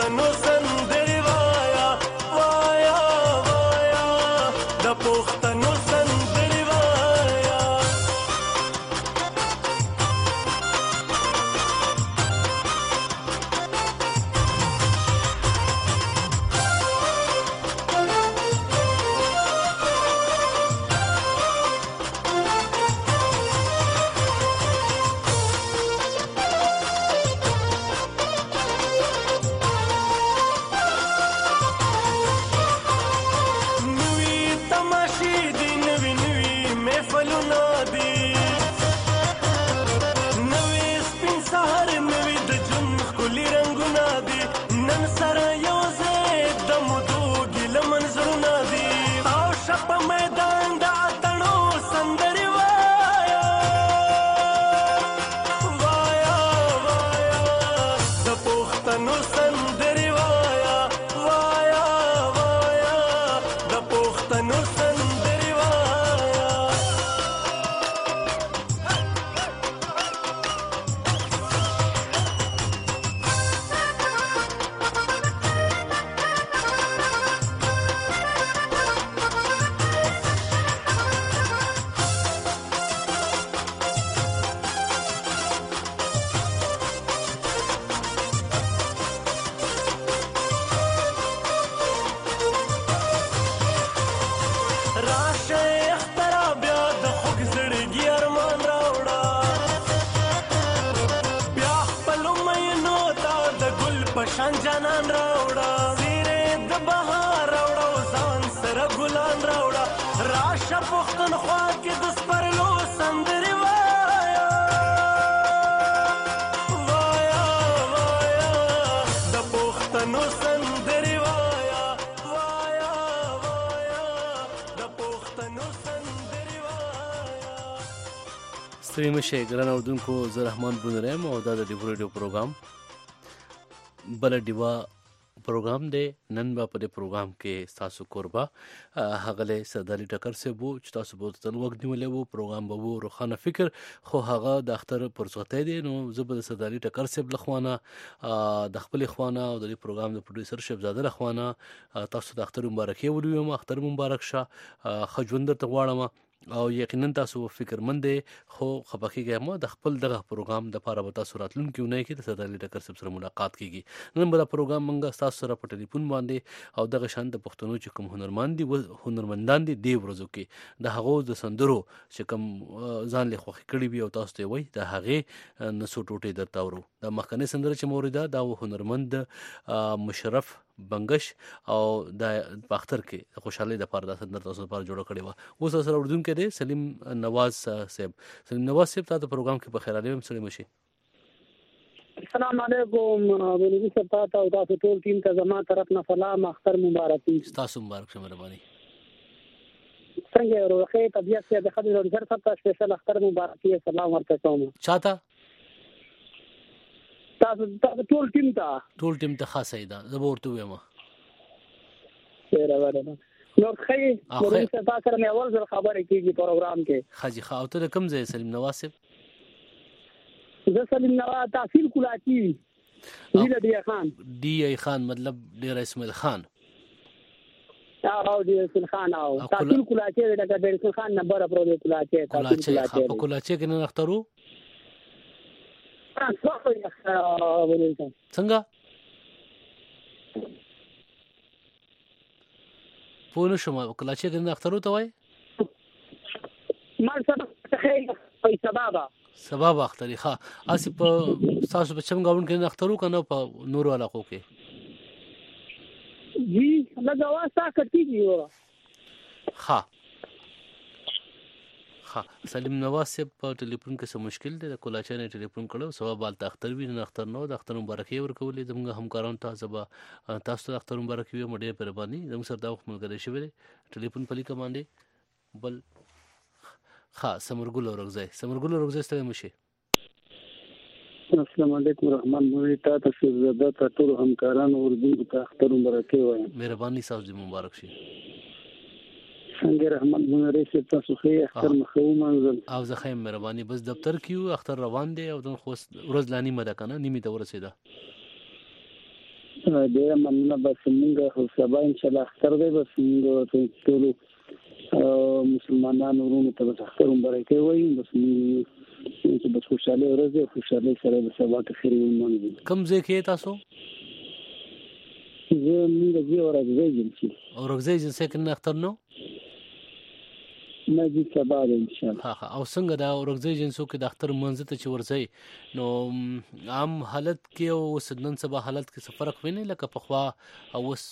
پښتنو سندرې وایا وایا وایا د پښتنو سندرې وایا پشان جانان راوړه زیرې د بهار راوړه ځان سره ګلان راوړه راشه پښتونخوا کې د سپرلو سندرې وایا وایا وایا د پښتنو سندرې وایا وایا وایا د پښتنو سندرې وایا. ستړي مشئ ګران اورېدونکو، زه رحمان بونریم او دا د ډیو ریډیو پروګرام بل ډیوا پروګرام دی. نن به په دې پروګرام کې ستاسو کوربه هغه سرداري ټکر صاحب وو چې تاسو به ورته وخت نیولی وو. پروګرام به وو روښانه فکر، خو هغه د اختر پر رخصتۍ دی، نو زه به د سرداري ټکر صاحب له خوا نه د خپلې خوا نه او د دې پروګرام د پروډیوسر شهزاده له خوا نه تاسو د اختر مبارکي ولیږم. اختر مبارک شه، ښه ژوند درته غواړم او یقینا تاسو فکرمند دی، خو خفه کېږئ مه. د خپل دغه پروګرام دپاره به تاسو راتلونکي اونۍ کې د سردار ټکر صاحب سره ملاقات کېږي. نن به دا پروګرام موږ ستاسو سره په ټلیفون باندې او دغه شان د پښتنو چې کوم هنرمندان دي دې ورځو کې د هغو د سندرو چې کوم ځان له خوښي کړي وي او تاسو ته وایي د هغې نڅو ټوټې درته اورو. دا مخکنۍ سندره چې مو اورېده دا هنرمند مشرف بنګش او د باختر کې د خوشحالۍ لپاره دا سندره تاسو لپاره جوړه کړې وه. اوس سره اورېدونکی دی سلیم نواز صاحب. سلیم نواز صاحب تا د پروګرام کې په خیر علیم سره مشي. السلام علیکم بنوي صاحب، تاسو او تاسو ټول ټیم ته زما طرف نه سلام، اختر مبارک. تاسو مبارک شه، مهرباني. څنګه روخه طبيعت کې د خدای له ډیر څخه سپیشل اختر مبارکي سلام ورته کوم. چاته تاسو ټول ټیم ته خاصه ده زه ورته وایم. ډیر وړاندې نو خیر بنوي صاحب تاسو سره مې اول ځل خبرې کیږي پروګرام کې. خاجي خا او ته کوم ځای سلیم نواز صاحب؟ زه سلیم نواز تحصیل کولاچی ډی ای خان مطلب ډیر اسماعیل خان او ډیر اسماعیل خان او تحصیل کولاچی د ډیر اسماعیل خان نمبر پرو دی کولاچی په کولاچی کې نه اخترو څنګه پونه شوم کولاچی کې نه اخترو ته وای مال سبب اختری ښه اسی په تاسو په چم گاوند کې نه اخترو کنه په نور علاقو کې جی لږه واسطه کټیږي ښه سلیم نواز صاحب په ټلیفون کې څه مشکل دی، د کولاچی نه ټلیفون کړو سبا بال ته اختر وی نه اختر نو د اختر مبارکي ورکولې زموږ همکارانو ته سبا تاسو ته اختر مبارکي وي مډې پربانی زموږ سره دا وخت ملګری شوی ټلیفون پلی کمانډي بل سمرګل اورغزي ستړي مشي. السلام علیکم رحمان مولوی تاسو زړه ته ټول همکارانو اردو ته اختر مبارکي وایم. مهرباني تاسو دې مبارک شي. څنګه رحمان مولوی تاسو خیر اختر مخو منزل او زه خیر مهرباني بس دفتر کیو اختر روان دی او دن خو ورځ لانی مده کنه نیمه ته ورسېده ډېر مننه. بس موږ خو سبا ان شاء الله اختر دی، بس موږ ټول مسلمانانو ورونو ته بس اختر مبارک وایو. بس موږ بس خوشاله ورځ خوشاله سره د سبا ته خیر ومنو. کوم ځای کې تاسو؟ زه موږ دې اورګزۍ جنسي اورګزۍ جنسي کې اختر نو نه دي سبا ده ان شاء الله. ها او څنګه دا اورګزۍ جنسو کې د اختر منځ ته چې ورځي نو عام حالت کې او سدنن سبا حالت کې څه فرق ویني لکه پخوا او وس؟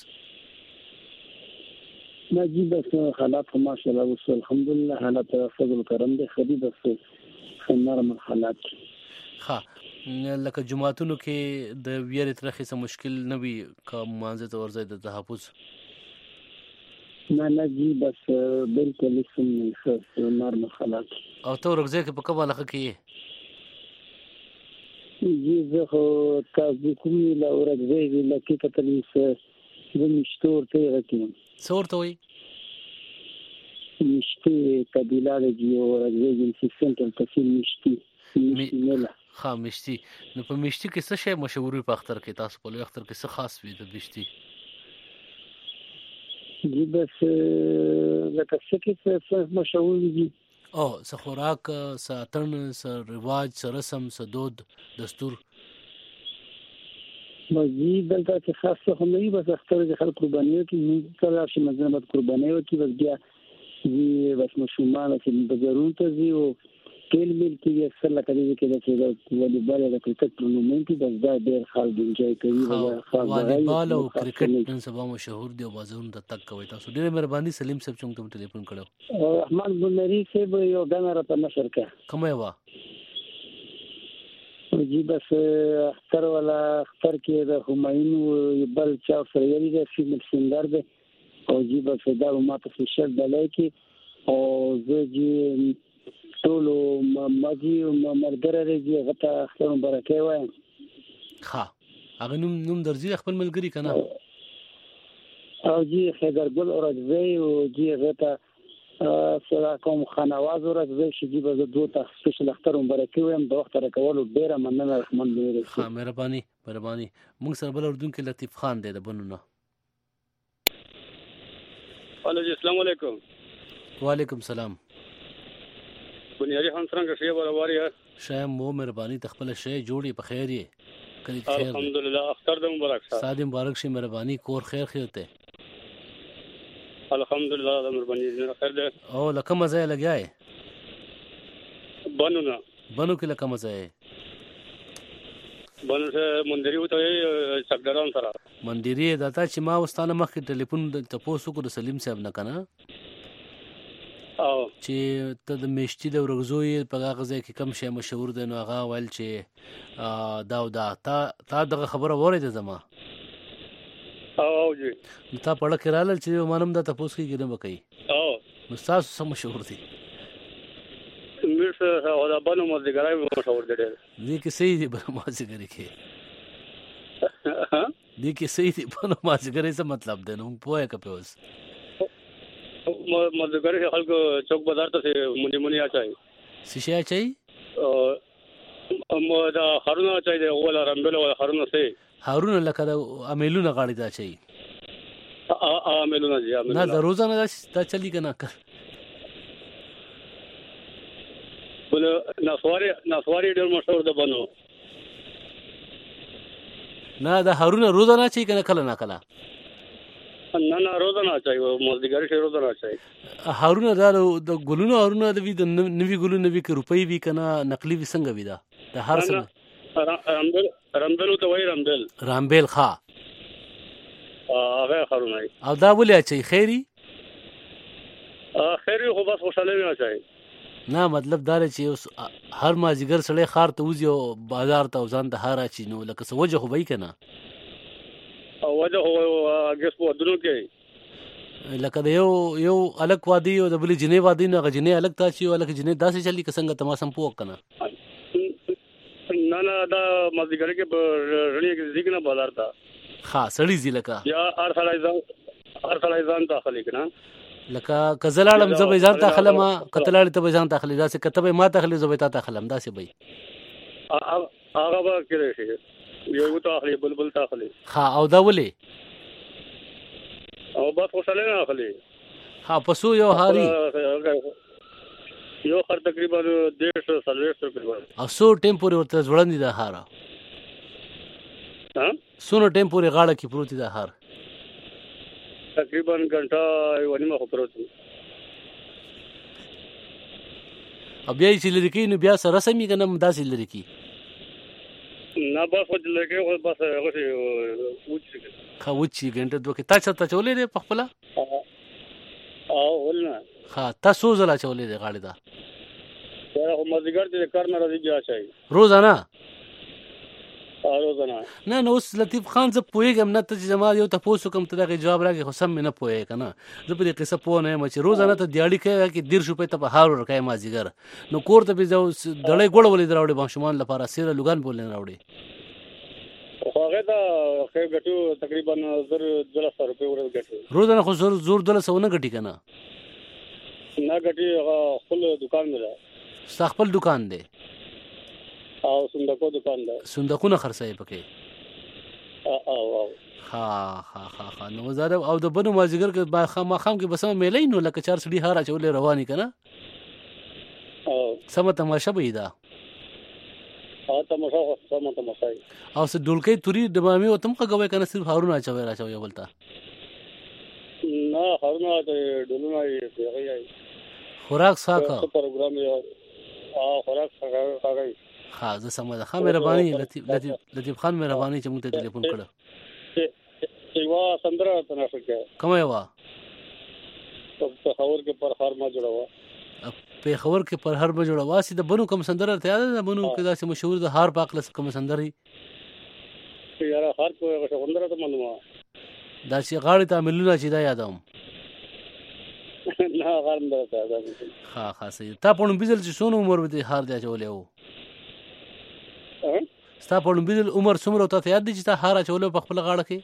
نه جی بس حالات ماشاء الله وس الحمدلله حالات فضل کرم دي خدي بس نرم حالات. ها لکه جمعاتونو کې د ویری ترخه څه مشکل نه وي کوم منځ ته ورځي د تحفظ؟ نه جی بس بالکل سم نرم حالات. او ته ورځي کې په کومه لخه کې جی زه خو تاسو کوم لا ورځي لکه کتلې زه مشتور ته راکیم څورته وي مشتي قبيله د ورځي جنسي سنټر تفصیل مشتي نه ها مشتي. نو په مشتي کې څه شی مشهور په اختر کې تاسو په اختر کې څه خاص وي د مشتي؟ جی بس لکه څه کې مشهور دي او څه خوراک څه اتن څه رواج څه رسم څه دود دستور؟ جی دلته چې خاص څه هم نه بس اختر د خلک قرباني کوي کله چې مزنه قرباني کوي بس بیا دي بس مشومان چې بازارونو ته ځي او ټیل میل کې اکثر لکه دې کې د والیبال او کرکټ ټورنمنت بس دا ډېر خلک انجوای کوي. والیبال او کرکټ نن سبا مشهور دی او بازارونو ته تک کوي. تاسو ډېر مهرباني سلیم صاحب چې موږ ټلیفون کړو. رحمان بنری صاحب یو غنا را په نشر کا کومه وا جی بس اختر ولا اختر کې د همایون بل چا سره یې د فیلم سنگر دی او جی بس دا ماته فشل دلای کې او زه جی ټولو ماجی مرګره رږي غته اختر مبارک وایم. ها هغه نوم درځي خپل ملګری کنه او جی خیدر ګل اورځي او جی غته سره کوم خنواز اورځي چې جی به دوه ته سپیشل اختر مبارک وایم د وخت راکول ډیره مننه رحمان لري. ها مهرباني موږ سره بل اردن کې لطیف خان دی د بنونه. الو جی السلام علیکم. وعلیکم السلام. بنیاری خان څنګه شی برابر یا شایم مو مهرباني تخپل شی جوړي په خیر یې کلی خیر الحمدلله اختر د مبارک شه ساده مبارک شي مهرباني کور خیر خیرته الحمدلله د مهرباني خیر ده. او لکه مزه لګیای بنو کې لکه مزه بنو سره مندری وته سګدران سره مندری داتا چې ما واستانه مخکې ټلیفون ته پوسو کو د سلیم صاحب نه کنه او چې ته د میشتي د ورغزوی په هغه ځای کې کم شی مشهور دی نو هغه ویل چې دا تا دغه خبره وره زما او جی تا پړه کړل چې مانم دا تاسو کې نه وکي او نو تاسو سم مشهور دي مرسه او دا بنو مزګرای مشهور دي دي کې صحیح دي بنو مزګری کې دي کې صحیح دي بنو مزګری څه مطلب دی نو پوهه کپه اوس مزګری خلکو چوک بازار ته مونږ اچای شیشه اچای مو دا هارونه اچای دی ولا رمبل ولا هارونه سي هارونه لکه دا امیلونه غاړي دا اچای امیلونه جی نه د روزانه دا چلی کنه بل نسواری ډیر مشهور ده بنو نه دا هارونه روزانه اچای کنه کله نه کله نه روزانه اچای مزګری شه روزانه اچای هارونه دا د ګلونو هارونه د وی د نوی ګلونو نوی کې روپۍ وی کنه نقلی وی څنګه وی دا د هر څه رمبل ته وای رامبل ښا هغه هارونه او دا ولې اچي خیری خیری خو بس خوشاله نه اچای نه مطلب دا چې اوس هر مازیګر سړی خار ته وځي او بازار ته ځان د هار اچي نو لکه څه وجه خو به کنه او وجه هو اګس په دونو کې لکه د یو الګ وادي او د بلی جنې وادي نه غجنې الګ تا چې الګ جنې داسې چلی که څنګه تماسم پوک کنه نه دا مزګر کې رڼې کې ځګنه بازار تا ها سړی زی لکه یا ار خلایزان داخلي کنه لکه کزلاړم زبې ځان ته خلم کتلاړ ته ځان ته خلې داسې کتبه ما ته خلې زبې تا ته خلم داسې به هغه به کړی شي یو ته اخلي بلبل ته اخلي ها او دا ولې او بس خوشاله نه اخلي ها پسو یو هاري یو خر تقریبا 150 روپے او سو ټیم پورې ورته ځوړندې دا هار ها سونو ټیم پورې غاړه کې پروت دا هار تقریبا غنټه ونیمه خو پروت او بیا چې لري کې نو بیا سره سمې کنه داسې لري کې نه بس خو لکه خو بس هغه خا وچی غنټه دوه کې تا چولې دې په خپل او ولنه ها تاسو زلا چولې دې غاړه دا هغه مزګر دې کار نه راځي بیا شي روزانه روزانه نه نو اوس لطیف خان زه پوهېږم نه ته چې زما یو تپوس کوم ته دغه جواب راکړې خو سم مې نه پوهېږې که نه زه په دې قصه پوه نه یم چې روزانه ته دیاړي کوې کې 1.5 روپۍ ته په هار ورکوې مازدیګر نو کور ته پې دړۍ ګوړه ولې دې راوړې ماشومان لپاره سیره لوګان بولې نه راوړې خو هغه ته خیر ګټو تقریبا 1200 روپۍ ورته ګټو روزانه خو زور 1200 نه ګټي که نه نه ګټي هغه خپل دکان دی ستا خپل دکان دی او صندوقو دکان دی صندوقونه خرڅوي پکې او ها نو زاده او د بنو مازیګر کې ماښام کې بسمه میلې نو لکه 4 سړي هار اچولې رواني که نه سمه تماشه به یې ده تماشا سمه تماشا او څه ډولکۍ توري ډبامې ورته هم غږوئ که نه صرف هارونه اچوئ راچوئ یو بل ته نه هارونه ډولونه یې خوراک څښاک پروګرام یې خوراک څښاک ها زه سمه ده ښه مهرباني لطیف خان مهرباني چې موږ ته ټلیفون کړه یوه سندره ته نښه کړه کومه یوه پېښور کې پر هر ما جوړوه پېښور کې پر هر ما جوړوه سي د بنو کوم سندره ته یاد ده بنو کې داسې مشهور د هار په هکله کومه سندره یاره هر کومه سندره ته معلومه داسې غاړې ته ملونه چې دا یادوم نه غاړم درته ها صحیح تا په نوم بيزل چې څونه عمر دې هار دی اچولی و ستا په نوم بيزل عمر څومره ته یاد دی چې تا هار اچولی په خپله غاړه کې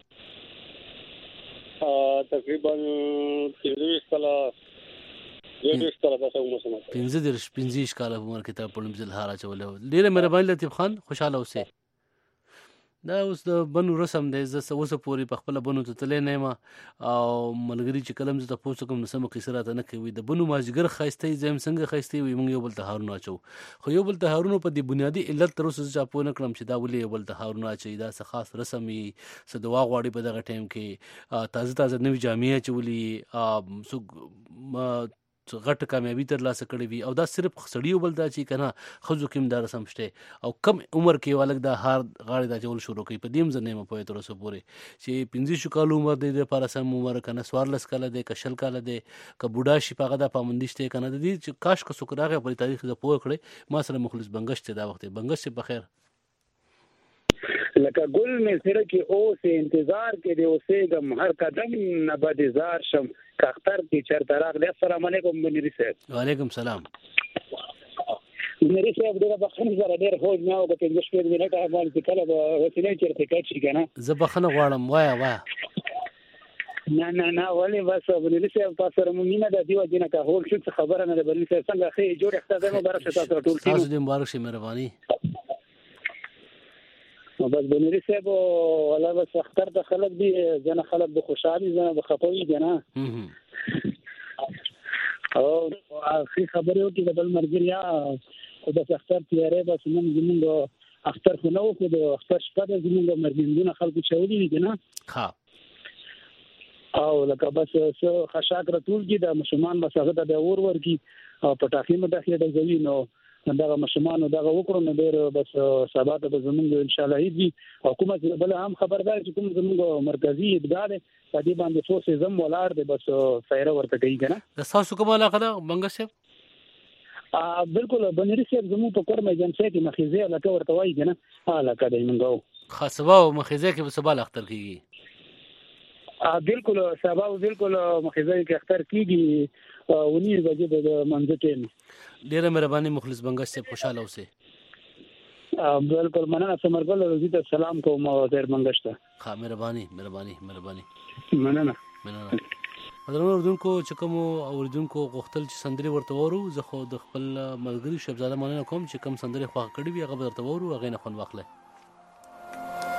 تقریبا 15 کاله 15 کاله داسې عمر سمه 15 کاله عمر کې تا په نوم بيزل هار اچولی و ډېره مهرباني لطیف خان خوشحاله اوسې دا اوس د بنو رسم دی زه اوسه پورې په خپله بنو ته تللی نه یم او ملګري چې کله هم زه تپوس کوم نو سمه کیسه راته نه کوي د بنو مازدیګر ښایسته یي زه یم څنګه ښایسته وي موږ یو بل ته هارونه اچوو خو یو بل ته هارونو په دې بنیادي علت تر اوسه زه چا پوه نه کړم چې دا ولې یو بل ته هارونه اچوي دا څه خاص رسم وي څه دعا غواړي په دغه ټایم کې تازه نوي جامې اچولي څوک غټ کامیابي ترلاسه کړې وي او دا صرف سړیو بل دا چې که نه ښځو کې هم دا رسم شته او کم عمر کې والک دا هار غاړې دا اچول شروع کوي په دې هم زه نه یم پوهې تر اوسه پورې چې 15 کالو عمر دی دپاره سم عمر که نه 14 کاله دی که 20 کاله دی که بوډا شي په هغه دا پابندي شته که نه د دې چې کاش که څوک راغی په دې تاریخ زه پوه کړی ما سره مخلص بنګش دی دا وخت بنګش صاحب بخیر لکه ګل مې سره کې اوس انتظار کې دی اوسېږم هر قدم نه بدزار شم که اختر کې چېرته راغلی السلام علیکم منیري صاحب وعلیکم سلام منیري صاحب ډېره بخښنې سره ډېر خوږ نه و که 15 منټه باندې چې کله به وسیلې چېرته کټ شي که نه زه بخښنه غواړم وایه نه ولې بس منیري صاحب تاسو سره مو مینه ده دې وجې نه که هول شو څه خبره نه ده منیري صاحب څنګه ښه جوړ اختر دی مبارک شه تاسو ټول تاسو دې مبارک شي مهرباني بس بنوري صاحب ولا بس اختر ته خلک دي ځنه خلک به خوشحالي ځنه به خپوي کنه او اخري خبره وکړه د بل مرګریا او د اختر تیارې بس موږ اختر خو نو کو د اختر شپه د زموږ مرګندونه خلکو چولې دي کنه ها او لکه بس خشاک راتول کی د مسلمان بس هغه د اور ورکی او پټاخې مداخله د ځوی نو دغه مشمانو دغه وکړو نو ډېر بس سبا ته به زمونږ ان شاء الله عيد وي حکومت بل هم خبردار چې کوم زمونږ مرکزی ادګار په دې باندې څو سیزم ولار دی بس فایره ورته کوي کنه د تاسو کومه علاقه ده بنګ صاحب بالکل بنری صاحب زموږ په کور مې جنسي کې مخیزه علاقه ورته وایي کنه علاقه دی منګو خاصه او مخیزه کې سبا اختر کیږي بالکل سبا بالکل مخیزه کې اختر کیږي ونی بجې د منځ ټیم ډیره مهرباني مخلص بنګش سے خوشاله اوسه بالکل مننه سمرګل رضی ته سلام کوم او زیر بنګش ته ها مهرباني مننه حضرت اردوونکو چې کوم اوردونکو غوښتل چې سندري ورته ورو زه خو د خپل ملګری شهزاده مننه کوم چې کوم سندري خو کړی وي هغه ورته ورو هغه نه خون واخله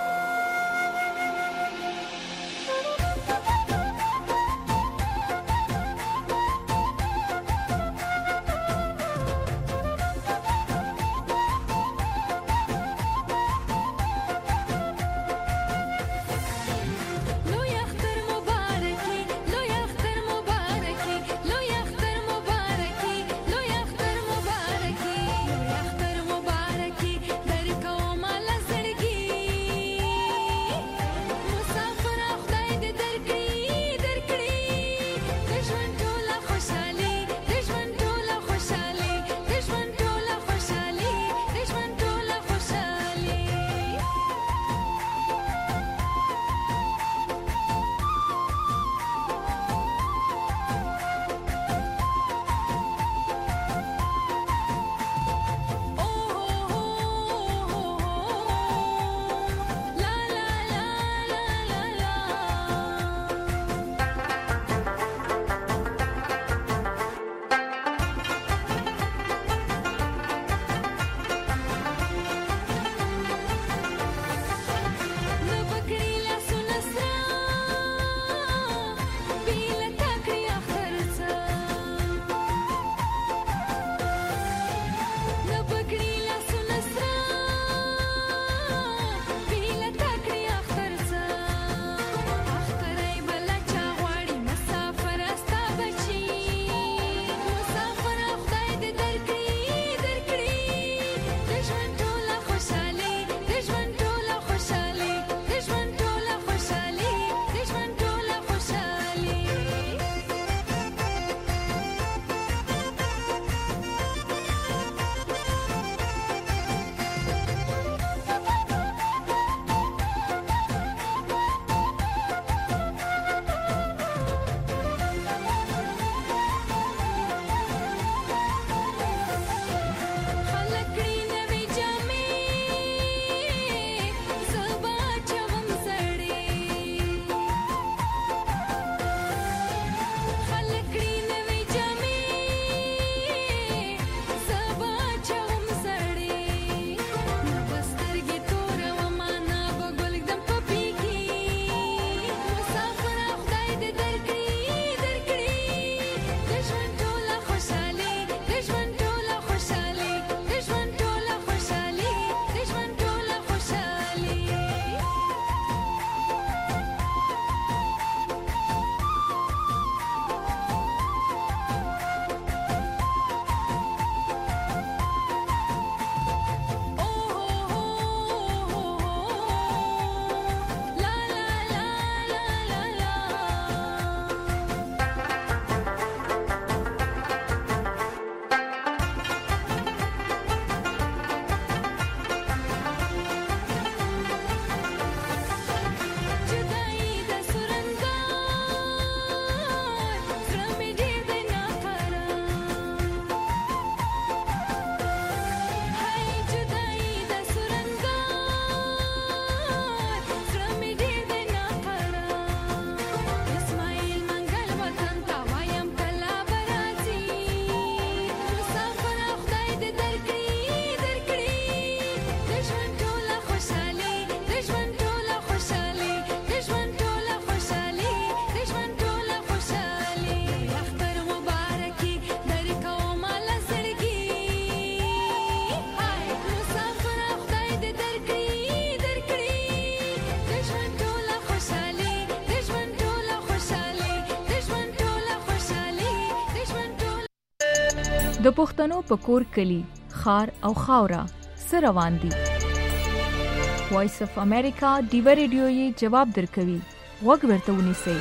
د پښتنو په کور کلی خار او خاورا سره روان دي. وایس اف امریکا ډیو ریډیو یې جواب درکوي. وګ ورته ونیسئ.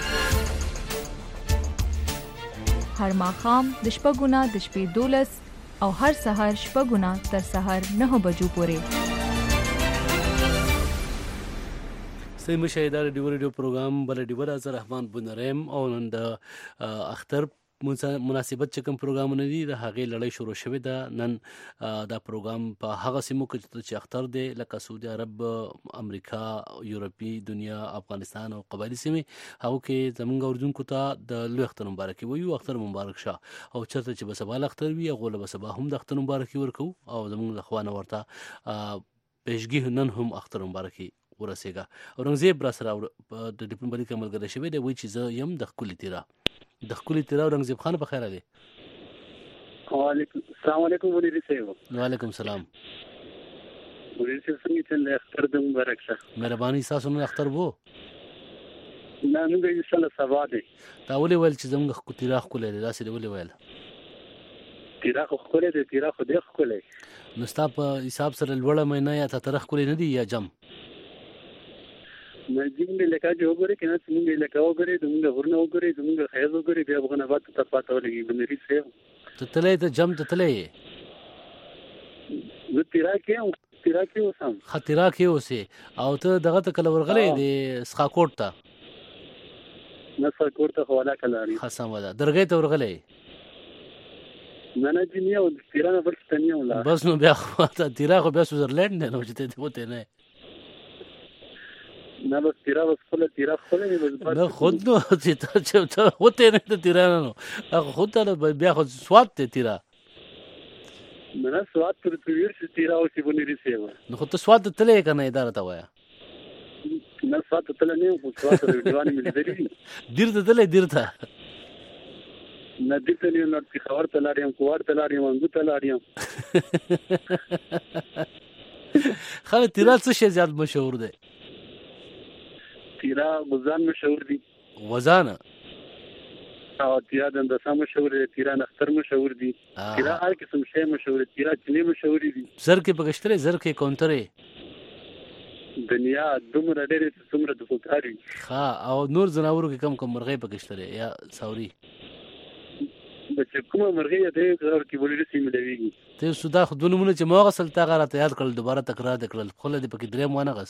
هر ماښام د شپږونه د شپې 12 او هر سحر شپږونه تر سحر 9 بجو پورې. سیم شهیدار ډیو ریډیو پروګرام بل ډیو راز رحمان بنریم او نن د اختر مناسبت چې کوم پروګرامونه دي د هغې لړۍ شروع شوې ده. نن دا پروګرام په هغه سیمو کې چې اختر دی لکه سعودي عرب، امریکا، یورپي دنیا، افغانستان او قبایلي سیمې، هغو کې زموږ اورېدونکو ته د لوی اختر مبارکي وایو. اختر مبارک شه. او چېرته چې به سبا اختر وي هغو له به سبا هم د اختر مبارکي ورکوو او زموږ له خوا نه ورته پیشګي نن هم اختر مبارکي ورسېږه. اورنګزیب را سره د ډیپلوماټیک ملګری شوی دی، وایي چې زه یم د ښکلي تیرا. د ښکلي تیرا اورنګزیب خان په خیر دی. السلام علیکم ولید صاحب. وعلیکم السلام. ولید صاحب څنګه چې اختر د مبارک شه. مهرباني تاسو نن اختر وو؟ نه موږ ان شاء الله سبا دی. تا ولې ویل چې زموږ تیرا ښکلی دی؟ داسې ولې ویل؟ تیرا خو ښکلی دی، تیرا خو دی ښکلی. نو ستا په حساب سره لوړه مینا یا تتره ښکلی نه دی یا جم؟ زموږ علاقه چې وګورئ که نه زموږ علاقه وګورئ، زموږ غرونه وګورئ، زموږ خیز وګورئ، بیا به نه بعد ته پاته ولګي بنري صاحب. ته تللی ته جم ته تللی یې؟ زه تیرا کې یم، تیرا کې اوسم. ښه تیرا کې اوسې. او ته دغه ته کله ورغلی د سخاکوټ ته؟ نه سخاکوټ ته خو علاقه لري. ښه سمه ده. درګۍ ته ورغلی؟ نه نه جي نه، تیرا نه بل څه ته نه یم لا. بس نو بیا خو تیرا خو بیا سویزرلینډ دی نو چې ته وتی نه. نه بس تیرا بس خپله تیرا خپله نه خود نو چې ته وتی نه ته تیرا نه نو هغه خود ته بیا خو سوات دی تیرا. نه سوات تر تویر چې تیرا اوسې بنري صاحب. نو خو ته سوات ته تللی که نه اداره ته وایه؟ نه سوات ته تللی نه یم، خو سوات ته ویډیوانې مې لیدلي دي. دیر ته تللی؟ دیر ته نه دیر ته نه یم، پېښور ته لاړ یم، کوهاټ ته لاړ یم، انګو ته لاړ یم. ښه تیرا څه شی زیات مشهور دی؟ تیرا غوزان مشهور دي. غوزان او تیرا د اندسا مشهور دی، تیرا نختر مشهور دي، تیرا هر قسم شی مشهور دی، تیرا چینی مشهور دي. زرکې پکشترې؟ زرکې کونترې دنیا دومره ډېرې چې څومره د فکار وي. ښه. او نور ځناورو کې کم کم مرغۍ پکشترې یا ساوري؟ چې کومه مرغۍ دی هغه کې بولې سي ملويږي. ته سودا خو دوه نمونه چې ما غسل تا غره یاد کړل دوباره تکرار کړل خو له دې پکې درې مو نه غس.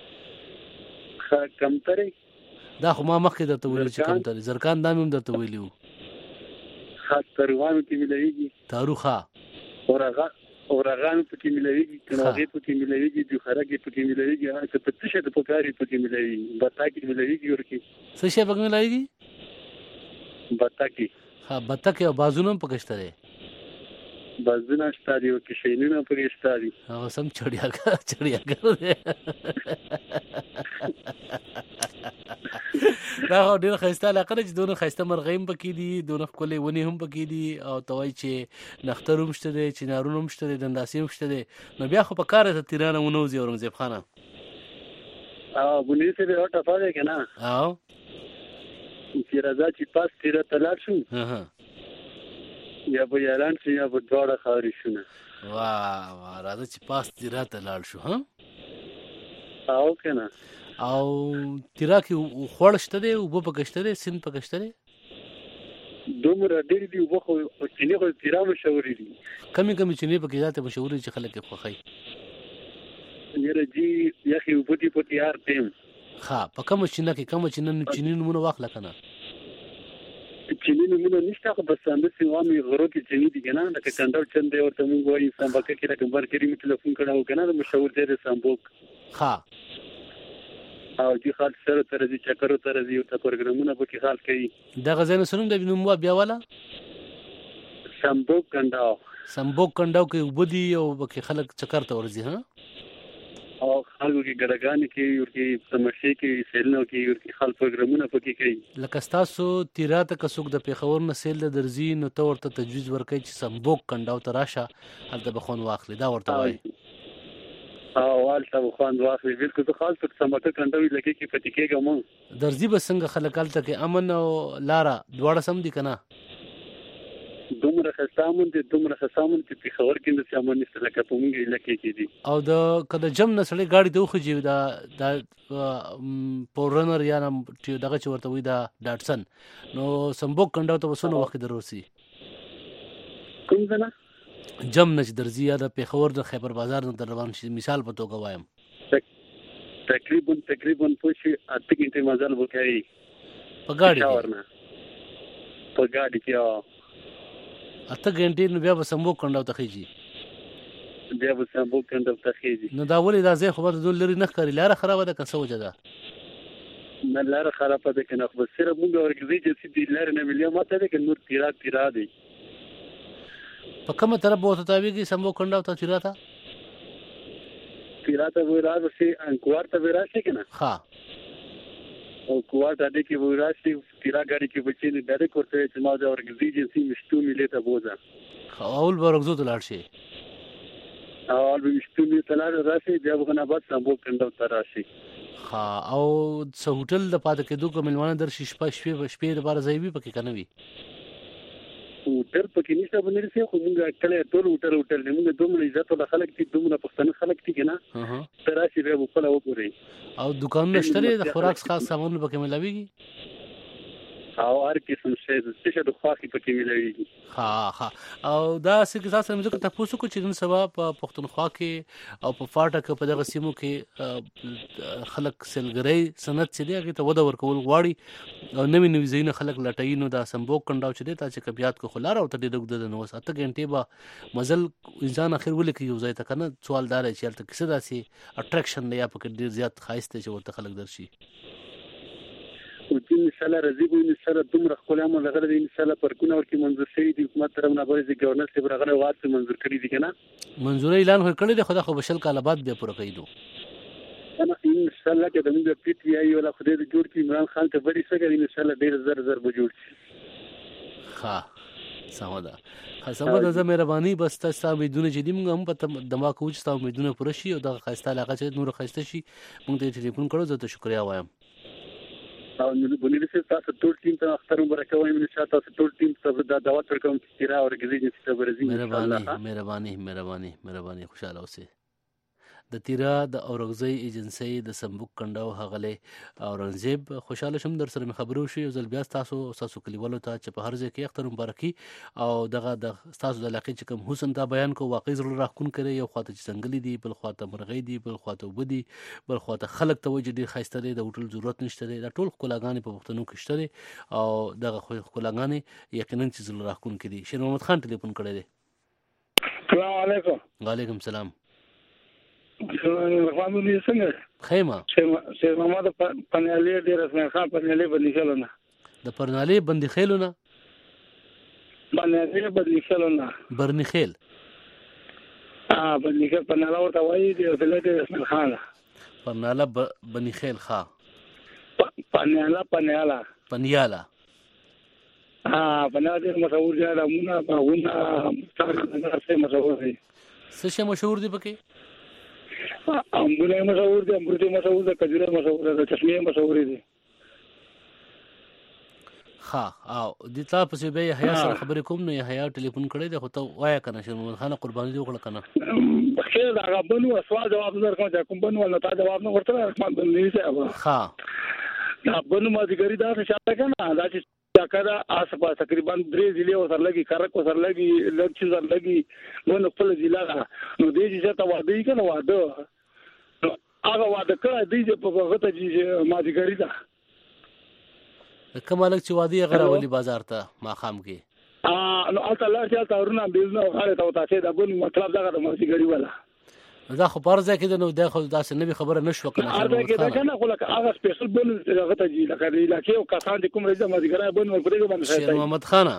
کمترې دا خو ما مخکې درته ویل چې کمترې. زرکان دا مې هم درته ویلي وو. تاروغانو کې ملويږي. تاروخه اورغانو پکې ملويږي، کناغې پکې ملويږي، د خرګې پکې ملويږي، هغه څه څه د پکاري پکې ملويږي، بتاکي ملويږي. ورکی څه شی پکې ملويږي؟ بتاکي. ها بتاکي او بازونه هم پکشتره؟ بازونه شته دي او کې شینونه پکې شته دي. هغه سم چړیاګر دی. دا خو ډېر ښایسته علاقه ده چې دونه ښایسته مرغۍ هم پکې دي، دونه ښکلې ونې هم پکې دي، او ته وایي چې نختر هم شته دی، چنارونه هم شته دی، دنداسې هم شته دی. نو بیا خو په کار ته تیرا نه ونه وځي اورنګزیب خانه. بنري صاحب یو ټپه دی که نه؟ او چې راځه چې پاس تیره ته لاړ شو، یا به یاران شو یا به دواړه خاورې شونه. واه راځه چې پاس تیرا ته لاړ شو. او که نه؟ او تیرا کې خوړ شته دی، اوبه پکې شته دی، سیند پکې شته دی؟ دومره ډېرې دي اوبه، خو چینې خو تیرا مشهورې دي. کمې کمې چینې پکې ذاتې مشهورې چې خلک یې خوښوي. یاره جي یخې اوبه دي په تیار ټیم. ښه په کومه چینه کې کومه چینې نومونه واخله که نه؟ چینی نومونه نشته، خو بس همداسې عامې غرو کې چینی دي که نه، لکه کنډل چند دی ورته مونږ وایي. سامباکه کې لکه برکري مې ټلیفون کړی و که نه، د مشهور دی د سامبوک. ښه. او جي خال سره ته راځي، چکرو ته راځي، ورته پروګرامونه پکې خال کوي. دغه ځای نه څه نوم دی نوم بیا والا؟ سامبوک کنډاو. سامبوک کنډاو کې اوبه دي او پکې خلک چکر ته ورځي. او خلکو کې ګډاګانې کوي، ورکې تماشې کوي، سیلونه کوي، ورکې خال پروګرامونه پکې کوي. لکه ستاسو تیرا ته که څوک د پېښور نه سیل ته درځي نو ته ورته تجویز ورکوي چې سامبوک کنډاو ته راشه، هلته به خوند واخلي، دا ورته وایي؟ او هلته به خوند واخلي. بلکل زه خاص په سامباکه کنډاو علاقې کې پاتې کېږم. درځي به څنګه خلک هلته کې؟ امن او لاره دواړه سم دي که نه؟ دومره خستامون دي دومره خستامون چې په خبر کې د سامان نشته لکه په موږ علاقې کې دي او د کله جم نه سړی گاډي ته وخجی دا پورنر یا دغه چې ورته وي دا ډاټسن نو سمبوک کنډاو ته وسونه وخت دروسی کوم ځنه جم نه چې درځي یا د پیښور د خیبر بازار نه روان شي مثال په توګه وایم تقریبا پوښي اته غنټه مزل وکړي په گاډي کې اته غنټې نو بیا به سمبوک کنډاو ته خيږي نو دا ولې دا ځای خو به د لري نه ښکاري لاره خرابه ده که څه وجه ده نه لاره خرابه ده که نه خو صرف موږ ورګزي چې دې لاره نه ملي ماته ده که نور تیرا دی په کومه طرف به ورته تاویږي سمبوک کنډاو ته تیرا ته وای راځي انکوار ته وای راشي کنه ها او کوار ته دې کې وای راشي تیرا غاړي کې بچي نه ډېر کوته چې ما دا ورګزي چې مشتو ملي ته بوزا اول ورګزو ته لاړ شي اول به مشتو ملي ته لاړ راشي بیا به نه بعد سمبوک کنډاو ته راشي ها او څو هوټل د پاتې کېدو کوم ملوانه در شپې لپاره ځای وي پکې کنه وي هوټل پکې نشته باندې سي خو موږ کله ټول هوټل نه موږ دومره عزت ولا خلک دي دومره پښتنه خلک دي کنه تراشي به په خپل وګوري او دکانونه شته د خوراک خاص سامان پکې ملويږي او هر قسم شی د خوراک پکې ملويږي ها او دا څه سره موږ ته پوښتنه کوو چې نن سبا په پښتونخوا کې او په فاټک په دغه سیمو کې خلک سلګري سند چې دی هغه ته وده ورکول غواړي او نوې ځایونه خلک لټای نو دا سمبوک کنډاو چې دی چې کبيات کو خلار او ته د نو اته غنټې به مزل انسان اخر ولکه یو ځای ته کنه سوال دار چې تل کیسه داسي اټریکشن نه یا په ډیر زیات خاصه چې ورته خلک درشي او چې مثال راځي به مثال دومره خپل عمل غره دي مثال پرکونه ورکی منظور شوی دي حکومت طرف نه بل دي گورنر سی برغه واټ منظور کړی دي کنه منظور اعلان کړی دی خدا خو بشل کاله بعد به پوره کیدو انا ان شاء الله چې د موږ پی ټی آی ولا خدای دې جوړ کړي عمران خان ته بری سګر ان شاء الله ډیر زر به جوړ شي ها سمدا سمدا زه مهرباني بس تاسو امیدونه چې دیم هم په دماغ کوچ تاسو امیدونه پوره شي او د خاصه علاقه چې نور خاصه شي موږ ته ټلیفون کړو زه ته شکریا وایم او نو بنې چې تاسو ټول ټیم ته اختر مبارک وایم ان شاء الله تاسو ټول ټیم ته دا دعوت ورکوم چې تیرا ورګزي چې تبرزي مهرباني خوشاله اوسئ د تیرا د اورغزي ایجنسی د سمبوک کنډاو هغله اورنګزیب خوشاله شم در سره خبرو شي او زل بیا تاسو کلیوالو ته چې په هر ځای کې اختر مبارکي او دغه د تاسو د علاقې چې کوم حسن ته بیان کو واقعي زړه راخون کړي یو خواته چې څنګه دي بل خواته مرغۍ دي بل خواته وبدي بل خواته خلک ته وجه دي خاصه دي د هوټل ضرورت نشته دي دا ټول کلاګانی په وختونو کې شته دي او دغه کلاګانی یقینا چې زړه راخون کړي شیر محمد خان ټلیفون کړی دی السلام علیکم وعلیکم السلام فاميلي څنګه خیمه شیر محمد پنیالي ډیر اسمه خان پنیالي باندې خلونه د پرنالي باندې خیلونه باندې باندې خلونه برني خیل باندې خیل پناله ورته وایي د ولادت اسمه خان پرناله باندې خیل ښا پنیاله پنیاله پنیاله ډیر مشهور دی دمونه باغونه څه مشهور دي څه شي مشهور دي پکې امبوله مشهور دي امبورته مشهور ده کجوره مشهور ده چشمه مشهور دي ها او د تاسو به حیا سره خبرې کوم نو حیا ټلیفون کړی دی خو ته وایا کنه شیر محمد خان قرباني دی وکړه کنه بخیر دا غبنو سوال جواب درکوم چې کوم بنو ولا تا جواب نه ورته رحمان بندي صاحب ها دا بنو ما دي ګری دا څه کنه دا چې کدا آسپا تقریبا 3 ضلع وسر لګي کارک وسر لګي لږ څه لګي نو خپل ضلع نو دې چې ته واده یې کنه واده هغه واده کړه دې په هغه ته ما دي ګری دا کمالک چې وادي غراولي بازار ته ما خام کې نو الله تعالی تورونه بيزنه غاړه ته تاسو دا بل مطلب دا د مرسي ګری ولا دا خو پرځه کې نو دا خو داسې نوې خبره نشو کنه دا کې دا کنه خو لکه هغه سپیشل بل هغه ته جی لکه دی لکه او کسان چې کوم راځي ما دي ګرای بل ورپرې باندې شیر محمد خان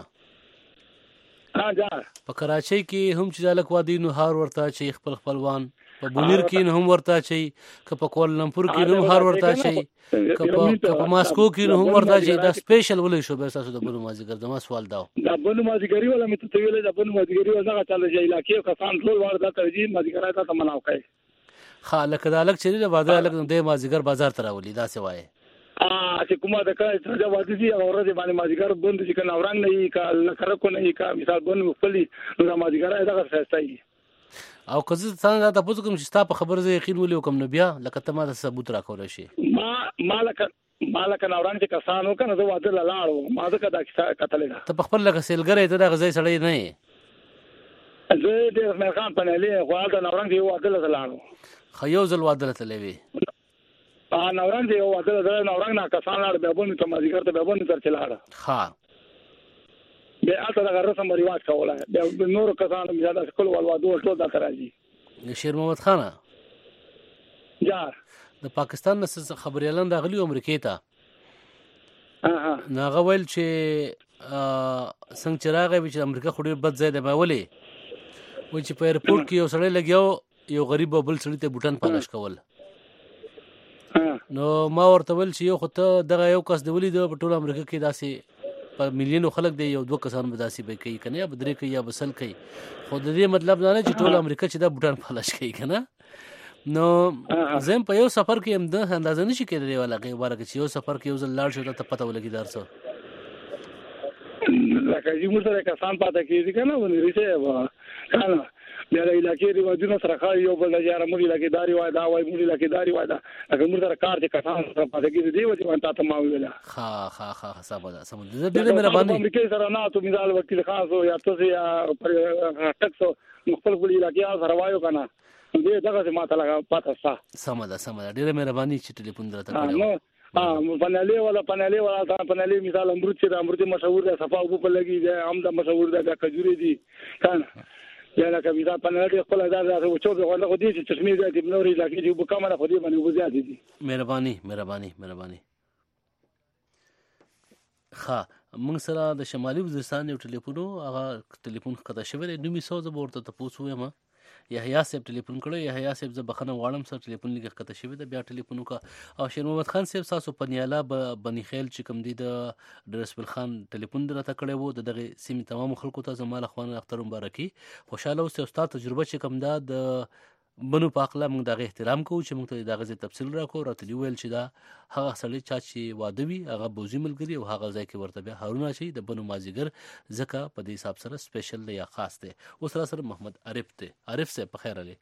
جا په کراچۍ کې هم چې ځلک وادي نو هار ورته چې خپل خپلوان په بونیر کې هم ورته چې که په کوالالمپور کې هم هار ورته چې که په ماسکو کې هم ورته چې دا سپیشل ولې شو به تاسو د بل مازیګر د ما سوال دا دا بل مازیګری ولا مې ته ویلې دا بل مازیګری ولا هغه چاله چې علاقې کسان ټول ورته ترجیح مازیګر ته مناو کوي خالک دالک چې د بازار الګ د مازیګر بازار ته راولي دا څه وایي چې کومه د کای څه واده دي او ورځ باندې ماجګر بند چې کنه اورنګ نه یې کا لکره کو نه یې کا مثال بند مختلي نو ماجګر دغه ساستای او که زه څنګه تاسو کوم چې تاسو خبر زه یقین ولې کوم نو بیا لکه ته ما د ثبوت راکول شي مالک نوران چې کسانو کنه زه واده لاړو ما ځکه دا کتلې ته په خپل لکه سیلګری ته د غزي سړی نه یې زه د مرخان پنهلې خو دا نوران دی واده لاړو خو یو ځل واده تللی وي نوران دی واده لاړو نوران نه کسان لاړ به بونه ته ماجګر ته به بونه تر چلاړه ها به اته د رسم ریواج کوله د نور کسانو زیاده کول والوادو ټول دا تراځي شیر محمد خان جار د پاکستان نه خبريالان راغلي امریکای ته ناغه ویل چې څنګه چراغه چې امریکا خو ډیر بد ځای دی باولې و چې په ایرپورټ کې یو سړی لګیاو یو غریب بل سړی ته بوتان پالش کول نو ما ورته ویل چې یو خو ته دغه یو کس دی ولې د ټول امریکا کې داسې په میلیونو خلک دی یو دوه کسان به داسې به کوي کنه یا بدرې کوي یا بسل کوي خو د دې مطلب نه چې ټول امریکا چې دا بوتان پالش کوي کنه نو زم په یو سفر کې هم د اندازه نشي کېدلی ولا غي بار کې یو سفر کې یو ځل لاړ شو ته پته ولګي درسو لکه چې موږ سره کسان پاتې کېږي کنه ونی ریسه کنه بیا د علاقې ریواجونه سره خای یو بل ځای موږ علاقې داري وای دا وای موږ علاقې داري وای دا لکه موږ سره کار چې کسان سره پاتې کېږي دی چې وانت ته ما ویلا ها صاحب سمون دې ډېر مهرباني امریکای سره نه ته مثال وکیل خاص یا تاسو یا ټکسو مختلف علاقې سره وایو کنه دې دغه ما ته لګا پاتہ سمه ده ډېر مهرباني چې ټلیفون درته کړو پنالې ولا مثال امرود چې د امرود مشهور ده صفا او په لګي ده هم د مشهور ده د کجوري دي کنه یا لکه مثال پنالې خپل اداره او چور غوړه خو دي چې چشمې ده د نوري لکه چې په کمره خو دي باندې وزیات دي مهرباني ها موږ سره د شمالي وزیرستان یو ټلیفون هغه ټلیفون خطا شوی دی نو می سوزه ورته تاسو وایم یحیی صاحب ټلیفون کړو یحیی صاحب ز بخنه واړم سره ټلیفون لګ خطا شوی دی بیا ټلیفون کا او شیر محمد خان صاحب تاسو پنیاله بنی خیل چې کوم دی د درسبل خان ټلیفون درته کړی وو دغه سیمه تمام خلکو ته زمال اخوان اختر مبارکي خوشاله اوسه استاد تجربه چې کوم دا د بنو پاکله موږ دغه احترام کوو چې موږ ته دغه تفصیل راکو راته دی ویل چې دا هغه سړی چې واده وي هغه بوزي ملګری او هغه ځای کې ورته بیا هارونه شي د بنو مازیګر زکه په دې حساب سره سپیشل یا خاص دی اوس سره محمد عارف دی عارف سے په خیر علي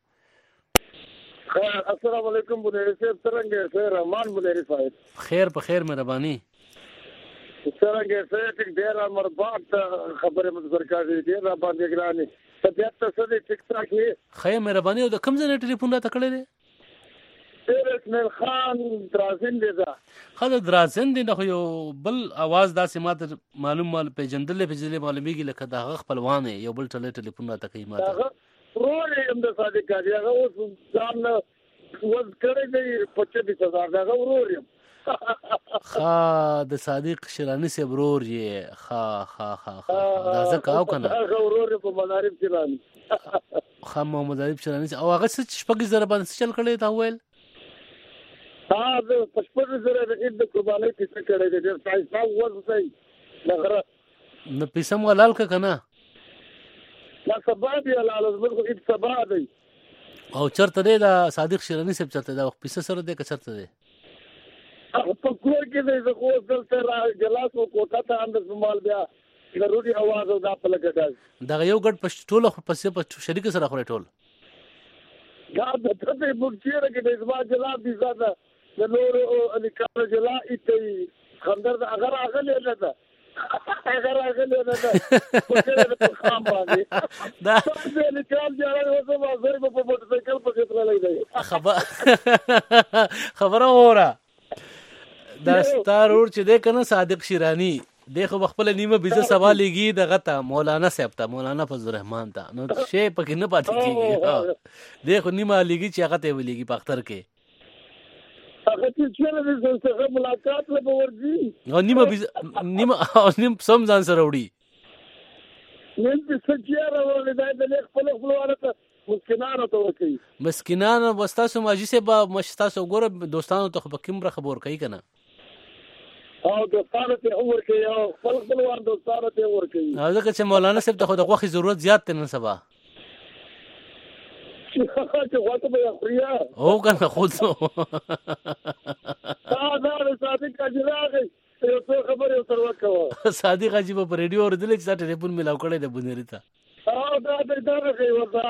السلام علیکم بنيري صاحب څنګه سره رحمان بنيري صاحب خیر په خیر مهرباني څنګه سره ټیک ډیر مربات خبره مذکر کړې ډیر را باندې ګراني طبيعت ته څه ټیک ټاک یې خیر مهرباني او د کوم ځای ټلیفون راته کړی دی اسماعیل خان درازن دی دا خاله درازن دی نو یو بل आवाज داسې ماته معلوم پیجندل معلومیږي لکه دا خپلوان یو بل ټلیفون راته کوي ماته ورور هم د صادق کاری هغه اوس ځان وز کړی دی 25000 دا ورور یم خا د صادق شیرانی سے برور یې خا دا زکه او کنه هغه ورور په مدارب شیرانی خا محمد عارف شیرانی او هغه څه شپږ زره باندې چل کړی تا ویل د پښپر زره د دې قرباني کیسه کړی دی چې صاحب وځي لغره نو پیسه مولال کنه لا سبا دی حلال زموږ هیڅ سبا دی او چرته دی دا صادق شیرانی صاحب چرته دا پیسه سره دی که چرته دی په کور کې د خو دلته را جلاس او کوټه ته اندر سمال بیا ضروري आवाज او دا په لګټه دا یو ګډ په ټوله پسې په شریک سره خوري ټول دا د ته مونږه کې د ځما جلاب دي زاده د نور او الکار جلا ایته خندر د اگر اغله نه ده اگر اغله نه ده په خام باندې دا د الکار جلا اوسه وازر په موټر سایکل په کې تر لګي خبره وره دا ستار ور چې د کنه صادق شیرانی دغه خپل نیمه بيزه سوال لګي دغه ته مولانا صاحب ته مولانا فضل الرحمن ته نو شی پکې نه پاتې کیږي دغه نیمه لګي چې هغه ته ولګي په اختر کې هغه چې څنګه ملاقات له ورځي نو نیمه سم ځان سره وړي نن څه چیرې ولې دا خپل خپلوانه مسکینانو ته ورکوي مسکینان وستاسو ماجي سه با مشتاسو ګوره دوستانو ته په کوم خبر کوي کنه او دوستانو ته ورکوي او خپلوان دوستانو ته ورکوي ځکه چې مولانا صاحب ته خو د غوښې ضرورت زیات دی نن سبا چې غوښه به خوري او کنه خود دا دا صادق حاجی راغی یو څه خبرې سره وکړه. صادق حاجی په ریډیو اوریدل چې تا ټلیفون ملاو کړی د بونری ته. دا راغی ورته.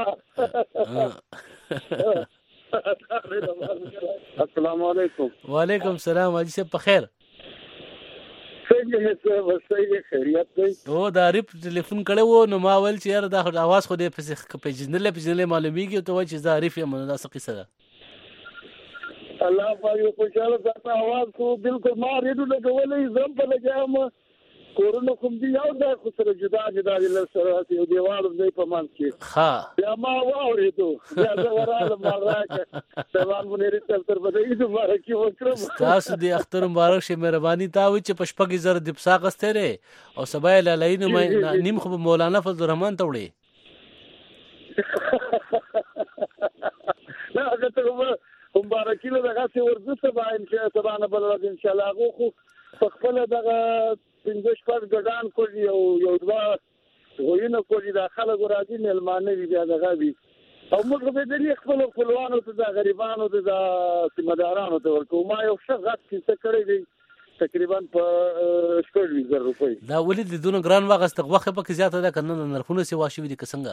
السلام علیکم. وعلیکم السلام حاجی صاحب په خیر. څنګه یې وسایي خیریت دی؟ او دا ریپ ټلیفون کړی و نو ما ویل چې یار دا اواز خو دې پیژندلې معلومیږي او ته وایې چې زه عارف یم نو دا څه قصه ده؟ الله پاک خوشاله ځکه اواز خو بالکل ما ریډیو لګولی زم په لګیا یم کورونه کوم دي یو ځای خو سره جدا دي له سره یو دیوال دی په منځ کې بیا ما واورېدو بیا زه ورغلم ما راکړه سلمان منیري صاحب تر به د عید مبارکي وکړم. ستاسو د اختر مبارک شي مهرباني تا وایي چې په شپږ زره د پسا اخیستی دی او سبا یې لالیي نیم خو به مولانا فضل الرحمن ته وړې. نه هغه ته مبارکي له دغسې ورځو سبا نه بله ورځ انشاءالله هغو خو په خپله دغه 5-6 ګډان کوي او یو دوه غویونه کوي دا خلک راځي مېلمانه وي بیا دغه وي او موږ به دې خپل خپلوانو ته د غریبانو ته د سیمهدارانو ته ورکوو. ما یو ښه غټ کیسه کړی دی تقریبا په 20,000 روپۍ. دا ولې د دونه ګران واغسته غوښه پکې زیاته ده که نه نرخونه سیوا شوي دي که څنګه؟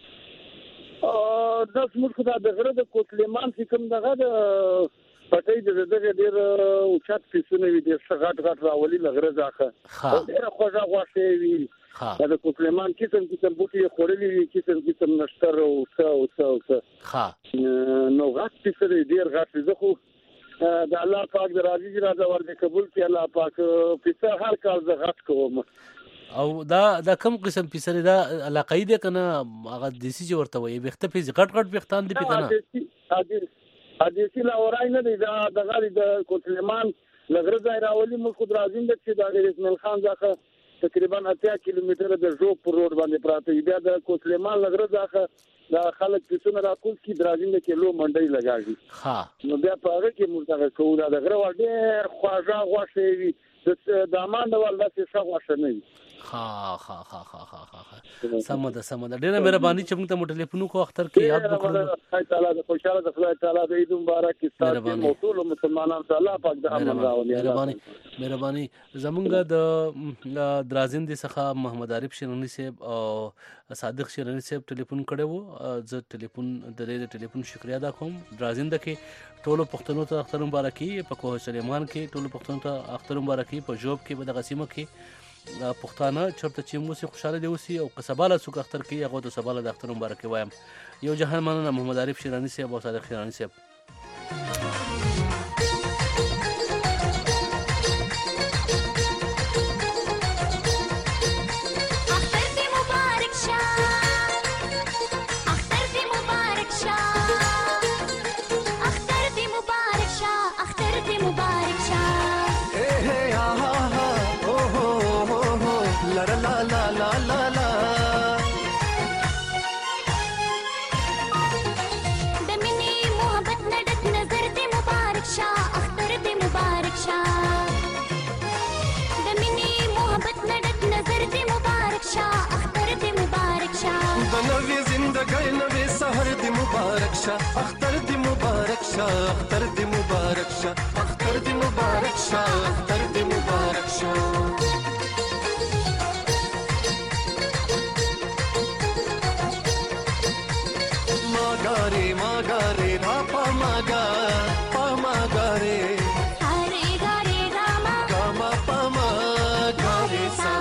دا زموږ خو د غره د کوتلیمان چې کوم دغه د پټۍ د دغه ډېر اوچت پیسونه وي ډېر ښه غټ راولي له غره څخه ډېره خوږه غوښه وي. دا د کوتلیمان قسم بوټي یې خوړلي وي قسم نښتر او څه نو غټ پیسه دی ډېر غټ. زه خو د الله پاک د راضي راځه ورته قبول کړي الله پاک پیسه هر کال زه غټ کوم. او دا کم قسم پیسه دی دا علاقایي دی که نه هغه دیسي چې ورته وایي ویښته پیسې غټ ویښتان دي پې که نه؟ حدیثي لاورای نه دی دا دغه د کوتلیمان له غره ځای راولي. موږ خو درازین ده چې د اسماعیل خان څخه تقریبا 80 کیلومتره د ژوب پر روډ باندې پراته وي. بیا د کوتلیمان له غره څخه دا خلک پیسونه راکوز کي درازین ده کې لو منډۍ لګاږي نو بیا په هغه کې موږ دغه کوو. دا د غره ډېر خوږه غوښه وي د امان ډول داسې ښه غوښه نه وي. سمه ده ډېره مهرباني چې موږ ته مو ټلیفون وکړو اختر کې یاد وکړو. خدای تعالی د خوشاله د خدای تعالی د عید مبارک ستاسو ټول مسلمانانو ته الله پاک د امن راولي. مهرباني زمونږ د درازندې څخه محمد عارف شیراني صاحب او صادق شیراني صاحب ټلیفون کړی و. زه د ټلیفون شکریا ادا کوم. درازنده کې ټولو پښتنو ته اختر مبارکي په کوه سلیمان کې ټولو پښتنو ته اختر مبارکي په ژوب کې په دغه سیمه کې پښتانه چرته چې موږ خوشاله دي اوسي او که سباله څوک اختر کوي هغه ته سباله د اختر مبارکي وایم. یو جهان مننه محمد عارف شیراني صاحب او صادق شیراني صاحب. اختر دی مبارک شاه اختر دی مبارک شاه اختر دی مبارک شاه اختر دی مبارک شاه ماگاره را پا ماگاره هره گاره گاما پا ماگاره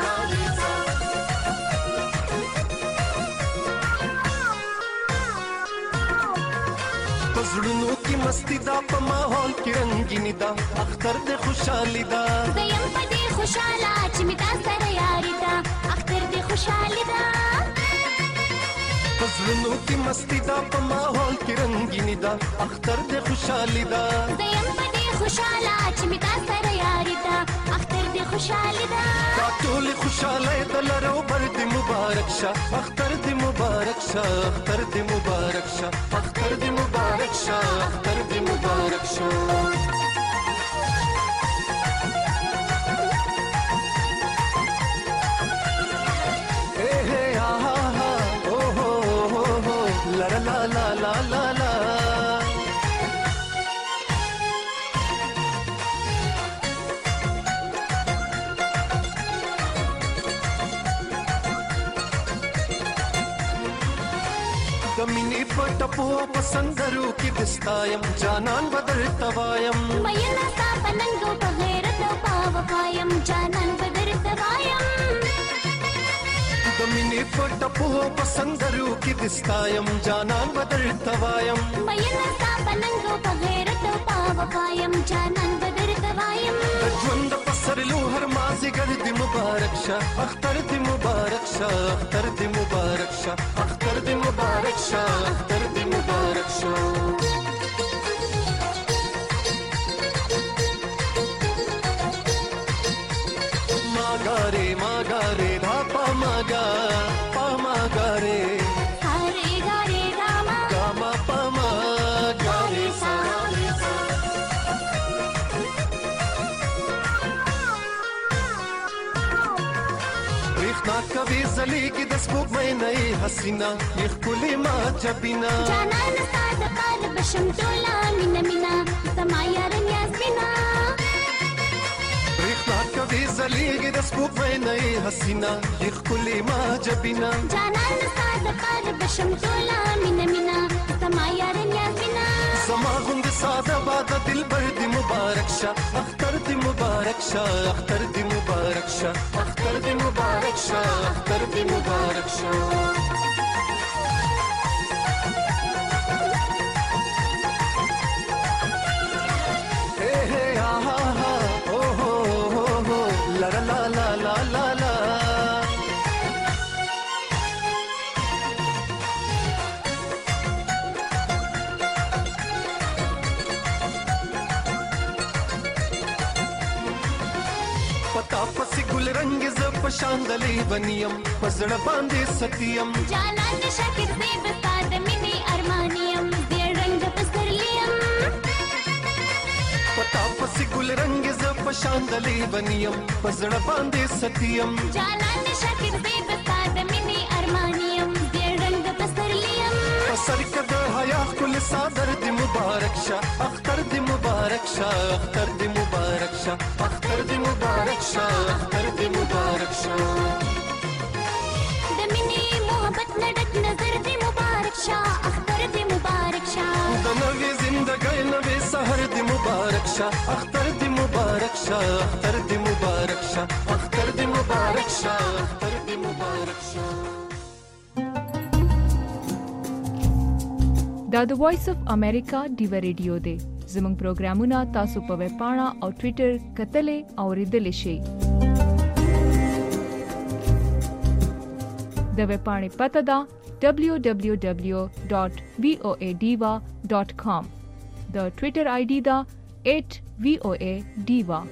زړونو کې مستی دا په ماحول کې رنگینی دا اختر دې خوشحالي دا زیم په دې خوشاله چې می تا سره یاري دا اختر دې خوشحالي دا زړونو کې مستی دا په ماحول کې رنگینی دا اختر دې خوشحالي دا زیم په دې خوشاله چې می تا سره یاري دا اختر دې خوشحالي دا ټول خوشاله دلرو بر دې مبارک شه اختر دې مبارک شه اختر دې مبارک شه اختر دې مبارک شه اختر دې مبارک شه د مینې په ټپو په سندرو کې دستایم جانان بدر توایم مینه ستا په ننګو په غیرت او په وفایم جانان بدر توایم د مینې په ټپو په سندرو کې دستایم جانان بدر توایم مینه ستا په ننګو په غیرت او په وفایم جانان بدر توایم د ژوند په سرلو هر مازیګر دې مبارک شه اختر دې مبارک شه اختر دې مبارک شه اختر دې مبارک شه اختر دې مبارک شه ماګاره ماګاره دا پماګا پماګاره هاري ګاري راما ګاما پماګاره سا ریخنا کوي زلیګي د سپوږمۍ نه حسینا یخ کلی ما جبینا جانان ستا د قلب شم ټولا مینا مینا زما یار یاسمینا ریخنا کوي زلیګي د سپوږمۍ نه حسینا یخ کلی ما جبینا جانان ستا د قلب شم ټولا مینا مینا زما یار یاسمینا زما غوند ساده باد دل بر دې مبارک شه اختر دې مبارک شه اختر دې مبارک شه اختر دې مبارک شه اختر دې مبارک شه پشاندلې بنیم پزړه باندې ستیم جانان شاکر دې بساد مینې ارمانیم دې رنگ پسرلیم پتا پس ګل رنگ ز پشاندلې بنیم پزړه باندې ستیم جانان شاکر دې بساد مینې ارمانیم دې رنگ پسرلیم سر کد حیا کل صادر دې مبارک شه اختر دې مبارک شه اختر دې مبارک شه اختر دې مبارک شه اختر دې مبارک شه د مینې محبت نډک نظر دې مبارک شه اختر دې مبارک شه د نوې زندګۍ نوې سحر دې مبارک شه اختر دې مبارک شه اختر دې مبارک شه اختر دې مبارک شه اختر دې مبارک شه دا د وایس اف امریکا ډیو ریډیو دی زموږ پروګرامونه تاسو په ویب پاڼه او ټوئیټر کتلې او ریډلې شئ د ویب پاڼې پته ده www.voadiva.com د ټوئیټر آی ډي ده @voadiva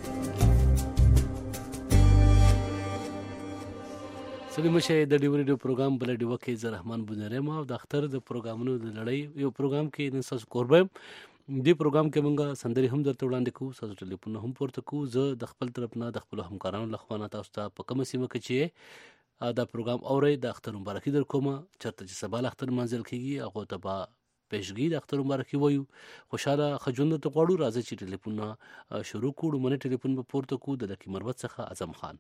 سلام شه د ډیو ریډیو پروګرام بل ډیو کې زه رحمان بنرم او د اختر د پروګرامونو د لړۍ یو پروګرام کې نن تاسو قربم دې پروګرام کې مونږه سندري هم درته وړاندې کوو تاسو ټلیفون هم پورته کوو زه د خپل طرف نه د خپل همکارانو لخوا تاسو ته په کومه سیمه کې چې دا پروګرام اوري د اختر مبارکي در کوم چرته چې سبا اختر منځل کیږي هغه ته با پیشګي د اختر مبارکي وایو خوشاله خجوند ته غواړو راځي چې ټلیفون شروع کوو منه ټلیفون په پورته کوو د لکی مروت څخه اعظم خان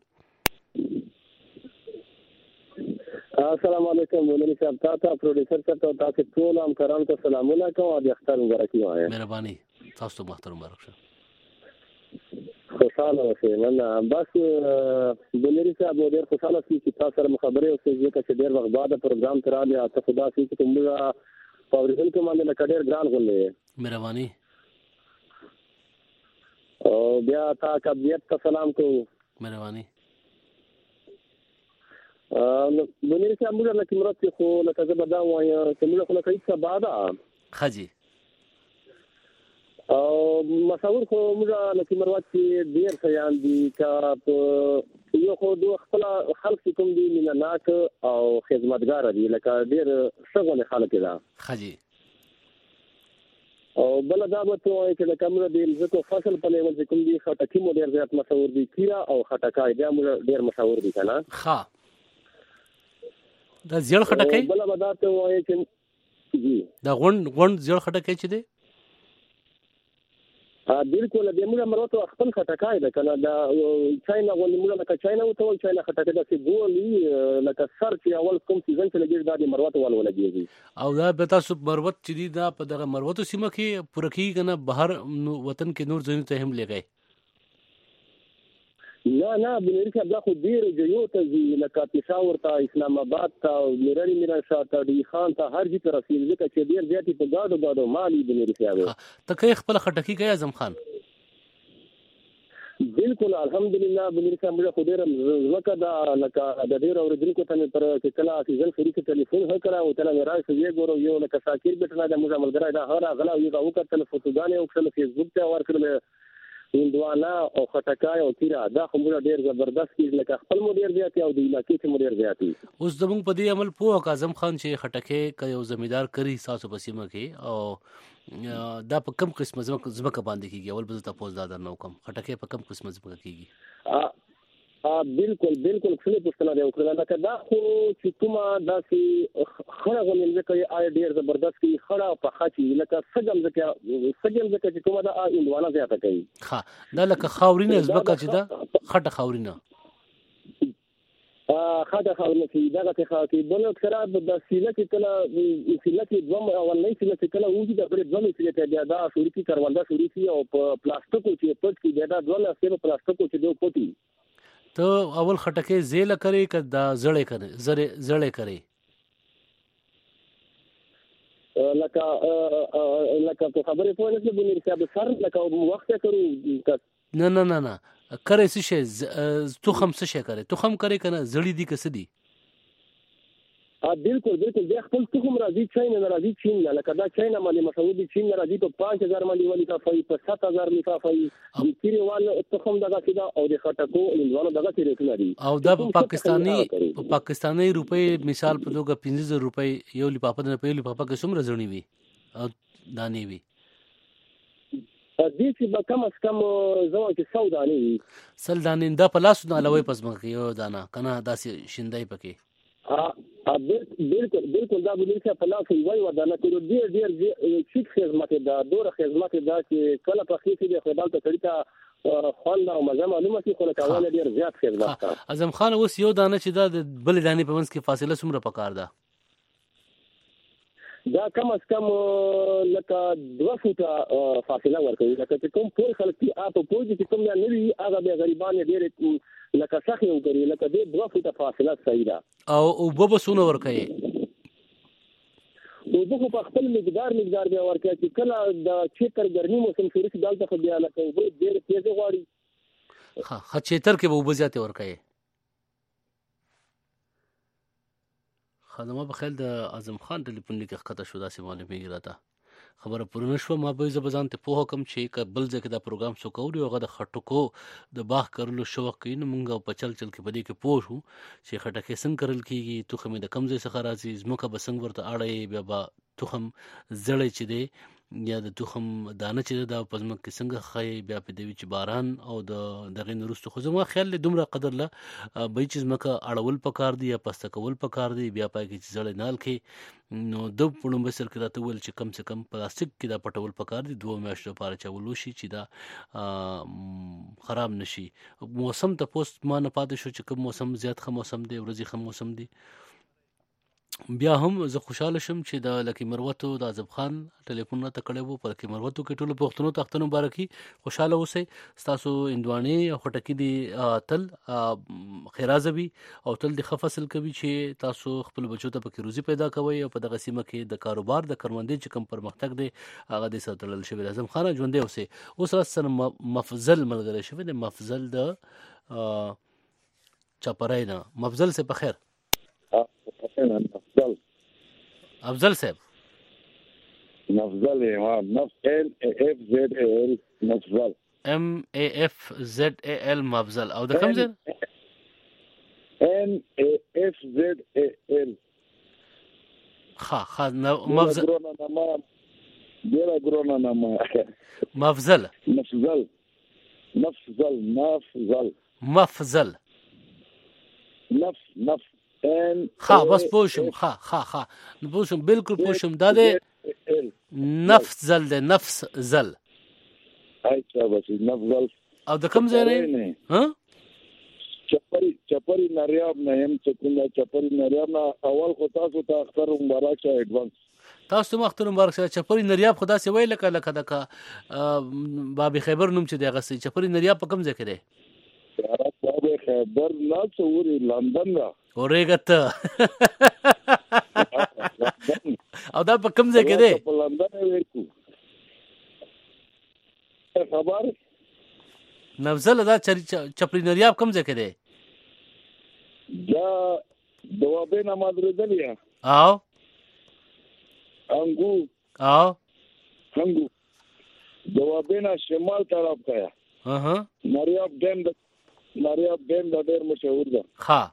السلام علیکم مولوی صاحب تاسو پروډوسر صاحب تاسو ټول همکارانو ته سلامونه کوم او د اختر مبارکي وایم مهرباني تاسو ته اختر مبارک شه خوشاله اوسئ نن بس مولوی صاحب ډېر خوشاله شي چې تاسو سره مخابره اوسئ چې ډېر وخت بعد پروګرام تراله تاسو خدا سي چې موږ په ورځن کې باندې لکډیر ګران غولې مهرباني او بیا تاسو کبیت ته سلام کوو مهرباني مولوی صاحب موږ لکه مرسته خو لکه زه به دا وایم چې موږ خو لکه هیڅ سبا ده خجي او مشاور خو موږ لکه مروت چې ډیر سيان دي چې یو خو دوه خپل خلک کوم دي مینناک او خدمتګار دي لکه ډیر څنګه خلک ده خجي او بل دا به ته وایي چې لکه موږ د ځکه فصل په لیول کې کوم دي خټکی مو ډیر زیات مشهور دي کیرا او خټکای دا موږ ډیر مشهور دي کنه ها دا زیړ خټکی بل به دا ته وایي چې دا غون زیړ خټکی چې دی بالکل د موږ مروته خپل خټکای ده کنه دا چاینا ولې موږ لکه چاینا وته ول چاینا خټکای ده چې ګولي لکه سر چې اول کوم سیزن کې لګي دا د مروته ول ولګي او دا به تاسو مروت چې دی دا په دغه مروته سیمه کې پرکی کنه بهر وطن کې نور ځینې ته هم لګي نه بنرسه دا خو ډیر جوړ ته لکه پېښور ته اسلام آباد ته میرانی میرشاه ته دی خان ته هر ځای ته رسیدل چې ډیر زیاتې په گاډو مالی بنرسه ته کې خپل خټکی کوي اعظم خان بالکل الحمدلله بنرسه موږ خو ډیر زکه دا لکه د ډیر اوریدونکو ته پر کله سیزن فری کې ټلیفون وکړه او تل مې راځي چې ګورو یو لکه شاکر بیٹنا د موږ ملګری دا هر غلا یو وکړل فوټوګانې او خپل فیسبوک ته ورکړل هندوانا او خټکای او تیرا دا خو موږ ډیر زبردست کیږي لکه خپل مدیر دیاتي او د علاقې څخه مدیر دیاتي اوس زموږ په دې عمل پوه اعظم خان چې خټکې کوي او زمیدار کری ساسو پسیمه کې او دا په کم قسمه زمکه باندې کیږي اول به تاسو دا نو کم خټکې په کم قسمه زمکه کیږي بالکل څه پوښتنه دی وکړه لکه دا خو چې کومه داسې خړه غونډه کوي آی ډیر زبردست کی خړه په خاطی لکه سجم ځکه چې کومه دا اندوانه زیاته کوي ها دا لکه خاورینه زبکه چې دا خټه خاورینه خاطر خاورینه چې دا ته خاطی بل خراب د سیله کې کله سیله کې دوم او نه سیله کې کله وږي د بل دوم سیله ته دا شوري کی کروندا شوري کی او پلاستیکو چې پټ کی دا دوه سیمه پلاستیکو چې دوه پټي ته اول خټکې زیله کوي که دا زړې کوي زړې کوي لکه په خبرې پوه نه شو بنیر صاحب سر لکه وخت کرو نه کرے څه شي تخم څه شي کرے تخم کرے کنه زړې دي کس دي بالکل د خپل تخم راځي چین نه راځي چین لکه دا چین باندې مسعودي چین راځي په 5000 باندې ولې کافي په 7000 لفافي د کیریوال تخم دغه کیدا او د خټکو انوانو دغه تیرې لري او دا په پاکستاني روپۍ مثال په توګه 15000 روپۍ یو لفافه نه په لفافه کې څومره ځړنی وي او دانی وي دې چې به کم از کم زما چې 100 دانی سل دانی دا په لاس نه لوي پس مخ یو دانا کنه داسې شیندای پکې بالکل دا بلنسه په لاس وی ودانه کړو ډیر چې خدمت دا دوره خدمت دا چې کله په خېټه د خدای ته طریقه خوند او مزه معلومه شي خو له کاوله ډیر زیات خدمت تا اعظم خان اوس یو دانه چې دا بل دانه په منځ کې فاصله څومره پکار ده دا کم از کم لکه 2 فوټه فاصله ورکوي لکه چې کوم پور خلک په پوجي چې کوم نه وي هغه به غریبان ډېر لکه څخه یو کوي لکه دې 2 فوټه فاصله صحیح ده او وبسونه ورکوي وبخو په خپل مقدار به ورکوي چې کله د چتر ګرمي موسم شروع شي دلته خو بیا لکه ډېر تیز غواړي ها چتر کې به وبزياته ورکوي خدمه بخیل د اعظم خان ټلیفون لیکه خطه شو داسې معلومیږي راته خبره پرونه شو ما به زبزان ته په حکم چې بل ځکه دا پروګرام سو کوي او غد خټکو د باغ کولو شوق کین مونږ په چل کې بده کې پوښو چې خټکې څنګه کرل کیږي توخه د کمزې څخه راځي زموږه بسنګ ورته اړې بیا با توخم زړې چي دي یا د توخم دانه چې دا پزما کې څنګه خای بیا په دوی چې باران او دغه نورستو خو زما خیال له دومره قدر له به چې زمکه اړول پکار دی یا پسته کول پکار دی بیا پای کې زړې نال کې نو د پړم بسر کې راته ول چې کم سے کم پلاستیک کې دا پټول پکار دی 2 میاشتو لپاره چولو شي چې دا خراب نشي موسم ته پوسټ ما نه پاتې شو چې کوم موسم زیات خه موسم دی ورځي خه موسم دی بیا هم زه خوشاله شم چې د لکی مروتو د اعظم خان ټلیفون ته کړه وو پر کې مروتو کې ټولو پښتنو تختونو مبارکي خوشاله اوسئ تاسو اندواني او خټکی دی تل خیرازوي او تل د خفصل کوي چې تاسو خپل بچو ته پکې روزي پیدا کوي او په دغه سیمه کې د کاروبار د کروندې چې کم پرمختګ دی هغه د ساتل شوی اعظم خان ژوندې اوسئ اوس سره مفضل ملګری شوی د مفضل د چاپراینا مفضل سے بخیر افضل صاحب مفضل مفضل MAFZAL مفضل MAFZAL مفضل او د کوم ځای MAFZAL ها مفضل ډیره ګرونه نامه مفضل بس پوشم پوشم بالکل پوشم دا ده نفس زل ده نفس زل اچھا بس نفضل او د کوم ځای نه ها چپری نریاب نه هم څه کومه چپری نریاب نه اول خو تاسو ته اختر مبارک شه ایڈوانس تاسو ته اختر مبارک شه چپری نریاب خدا سي ویل لکه دکا باب خیبر نوم چې دغه سي چپری نریاب په کوم ځای کې دی باب خیبر نه څوري لندن را اورېګت او دا په کوم ځای کې دی په لندن ورکو خبر نفضل دا چپری نریاب کوم ځای کې دی دا دوابه نماز ردلیا او انګو دوابه نه شمال طرف ته نریاب ډیم د ډېر مشهور ده ها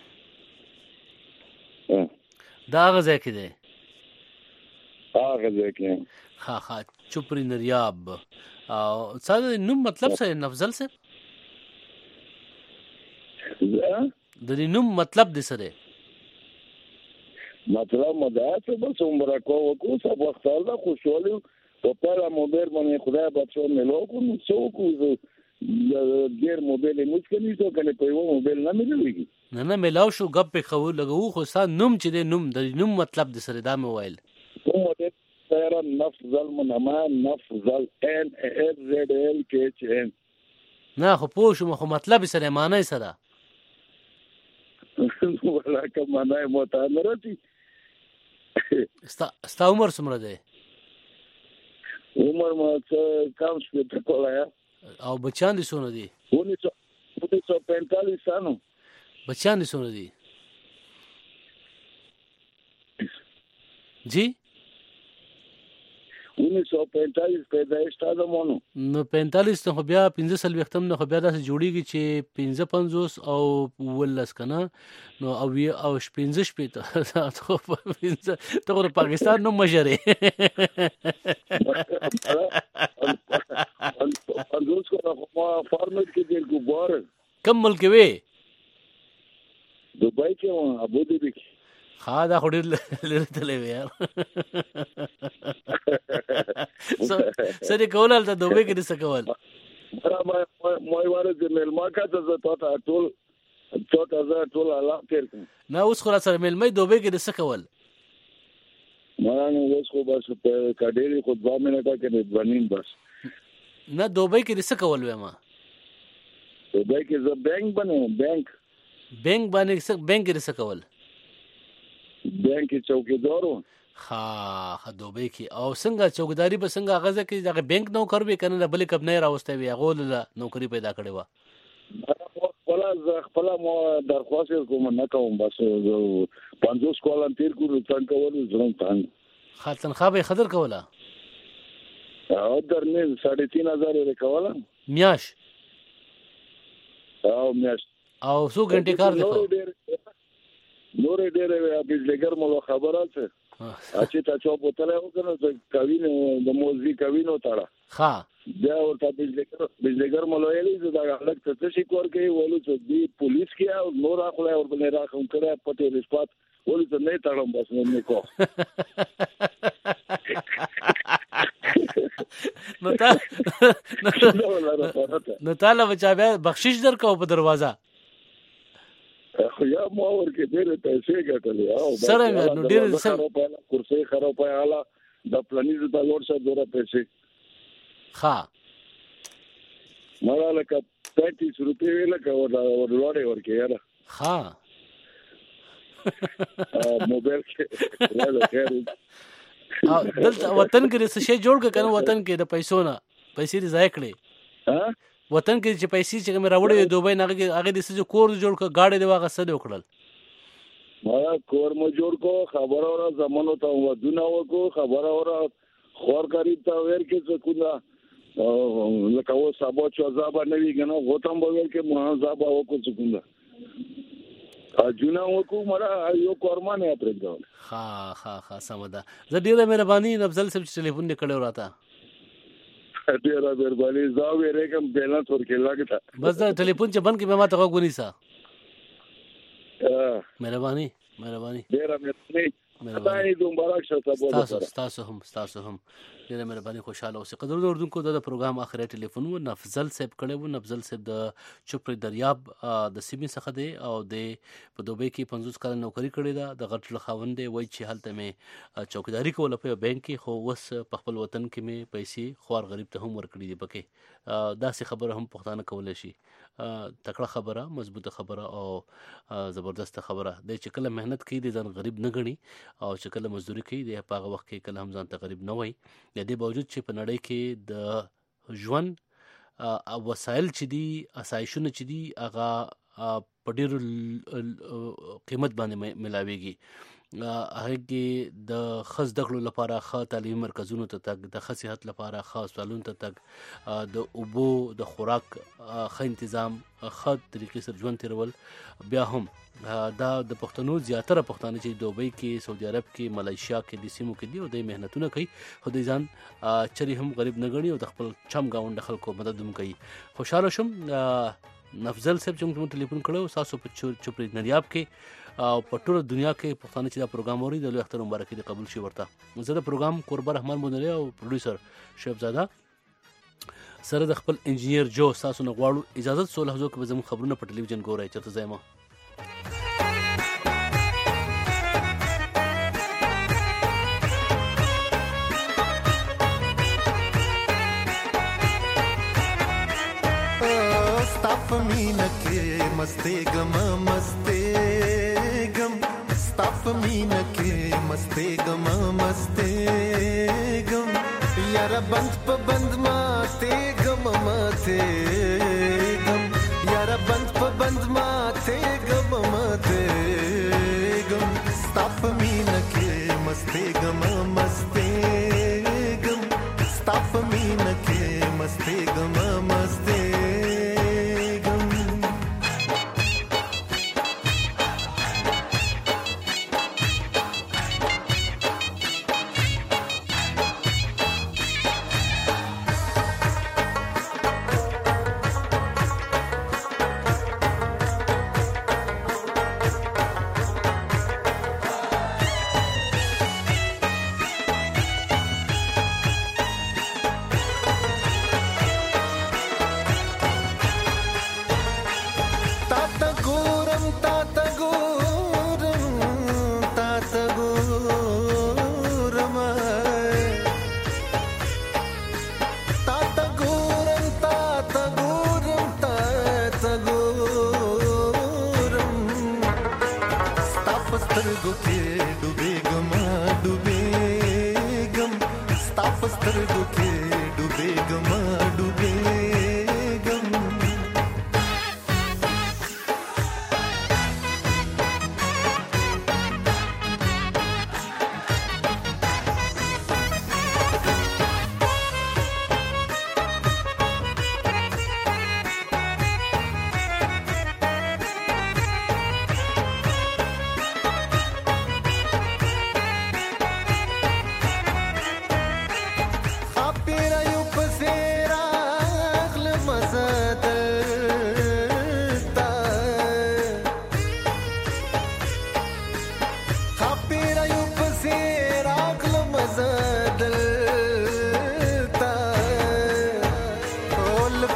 دا هغه ځای کې دی هغه ځای کې ها چپری نریاب او څه نوم مطلب څه نفضل څه د دې نوم مطلب دې سره مطلب مدافع بس عمره کو سب وخت دا خوشاله په پاله موبایل باندې خدای بچو ملو کو نو کو ډیر موبایل مشکل نشو کنه په یو موبایل نه ملويږي نه ملاو شو غب په خو لګو خو سا نوم چې دې نوم د نوم مطلب دې سره دا موبایل کوم دې سره نفضل منما نفضل ان اف زد ال کې ان نه خو پوه شو خو مطلب سره معنی سره ولا کوم معنی موته نه راځي ستا عمر څومره دی عمر ما کم شپته کوله او بچان دي څونه دي 1945 سالو بچان دي څونه دي جی 1945 پیدایش تا زمونو نو 45 ته بیا 15 وختم نه بیا داسې جوړیږي چې 55 او ولس کنه نو او 15 شپته ته پاکستان نو مجره پنځوس کو ما فارمټ کې د ګوبار کم ملک وي دبي کې و ابو ظبي ها دا خو ډېر لري تللی وي یار سړي کول هلته دوبۍ کې دې څه کول ما واره د مېلما کا ته زه تا ټول الله تیر کړم نه اوس خو را سره مېلمۍ دوبۍ کې دې څه کول ما نو اوس خو بس په کډېرې خو 2 منټه کې بنین بس نه دوبۍ کې دې څه کول وې ما دوبۍ کې زه بانک باندې څه کول بانک کې چوکیدار و ها دوبۍ کې او څنګه چوکیداری به څنګه غزه کې دغه بانک نوکر به کنه بلې کب نه راوستي وي غول نوکری پیدا کړي و خپل مو درخواست کوم نه کوم بس 50 کولن تیر کو څنګه کول زړم څنګه خاطن خابه خضر کوله او درنه 3500 یې کوله میاش او څو غنټه کار دی نور ډېر بجلیګر مو خبره څه اچھا تاسو په تله وکړو چې کاوین د موزي کاوینو تاړه ها بیا ورته بجلیګر مو لویلی چې دا الګ څه شي کور کوي ولو چې دی پولیس کې او نور اخلای اور بل راخم کړه پټه رسپات ولو چې نه تاړم بس نه کو نو تعالی بچا بیا بخشش درکو په دروازه یا مو ورکه ډېر پیسې ګټلې او سره نو ډېر کورسې خراب پاله د پلانیز د لور سره ډېر پیسې ها مړه لکه 35 روپے لکه ورلوړې ورکه یاره ها موبایل کې راځه خیر دلته وطن کې څه شی جوړ کنه وطن کې د پیسو نه پیسې ځای کړې ها وطن کې چې پیسې چې مې راوړې دوبۍ نه هغه د څه کور جوړ ک گاډي دی واغه څه وکړل ما کور مو جوړ کو خبر اورا زمانو ته ودونه وکړو خبر اورا خور غریب ته ور کې څه کولا لکه و سبا چې عذاب نه وی کنه غوتم به ور کې مو عذاب وکړو څه کولا اجونا وکړو مړه یو کورمانه پرېږدو ها سمدا زه ډیره مهرباني نفضل صاحب چې ټلیفون نکړو راته ډیره مهرباني زه ویره کوم بیلانس ورکې لاګه بس دا ټلیفون چې بند کې به ما ته غونی سا مهرباني ډیره مهرباني خدای دې مبارک شه تاسو هم ډېره مهرباني خوشاله اوسئ. قدرمنو اردوونکو د پروګرام اخري ټلیفون و نفضل صاحب کړی و. نفضل صاحب د چوپړې دریاب د سیمې څخه دی او د په دوبۍ کې 50 کاله نوکري کړې ده. د غټ خاوند دی. وایي چې هلته مې چوکیداري کوله په بانک کې، خو اوس په خپل وطن کې مې پیسې خوار غریب ته هم ورکړي دي. پکې داسې خبره هم پښتانه کولی شي. تکړه خبره، مضبوطه خبره او زبردست خبره دی چې کله مهنت کوي د ځان غریب نه ګڼي او چې کله مزدوري کوي د په هغه وخت کې کله هم ځان ته غریب نه وایي. د دې باوجود چې په نړۍ کې د ژوند وسایل چې دي، اسایشونه چې دي، هغه په ډېر قیمت باندې ملاویږي. هغه کې د ښه زده کړو لپاره ښه تعلیمي مرکزونو ته تګ، د ښه صحت لپاره ښه هسپتالونو ته تګ، د اوبو د خوراک ښه تنظیم، ښه طریقې سره ژوند تېرول. بیا هم دا د پښتنو زیاتره پښتانه چې دوبۍ کې، سعودي عرب کې، ملیشیا کې د سیمو کې دي او د محنتونه کوي، خو د ځان چرې هم غریب نه ګڼي او د خپل چم ګاونډ خلکو مدد هم کوي. خوشحاله شم نفضل صاحب چې موږ ټلیفون کړو تاسو په چوپړې دریاب کې او په ټوله دنیا کې پښتانه چې دا پروګرام اوري د لوی اختر مبارکي دې قبول شي ورته. زه د پروګرام قربان رحمان بونری او پروډوسر شهبزاده سره د خپل انجینیر جو تاسو نه غواړو اجازه سو لحظو کې به زموږ خبرونه په ټلویزیون ګورئ. چرته ځایما मीना के मस्ते गम स्ताफ मीना के मस्ते गम यारा बंद प बंद माते गम यारा बंद प बंद माते गम स्ताफ मीना के मस्ते गम स्ताफ मीना के मस्ते गम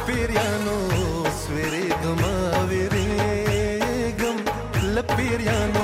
Piriano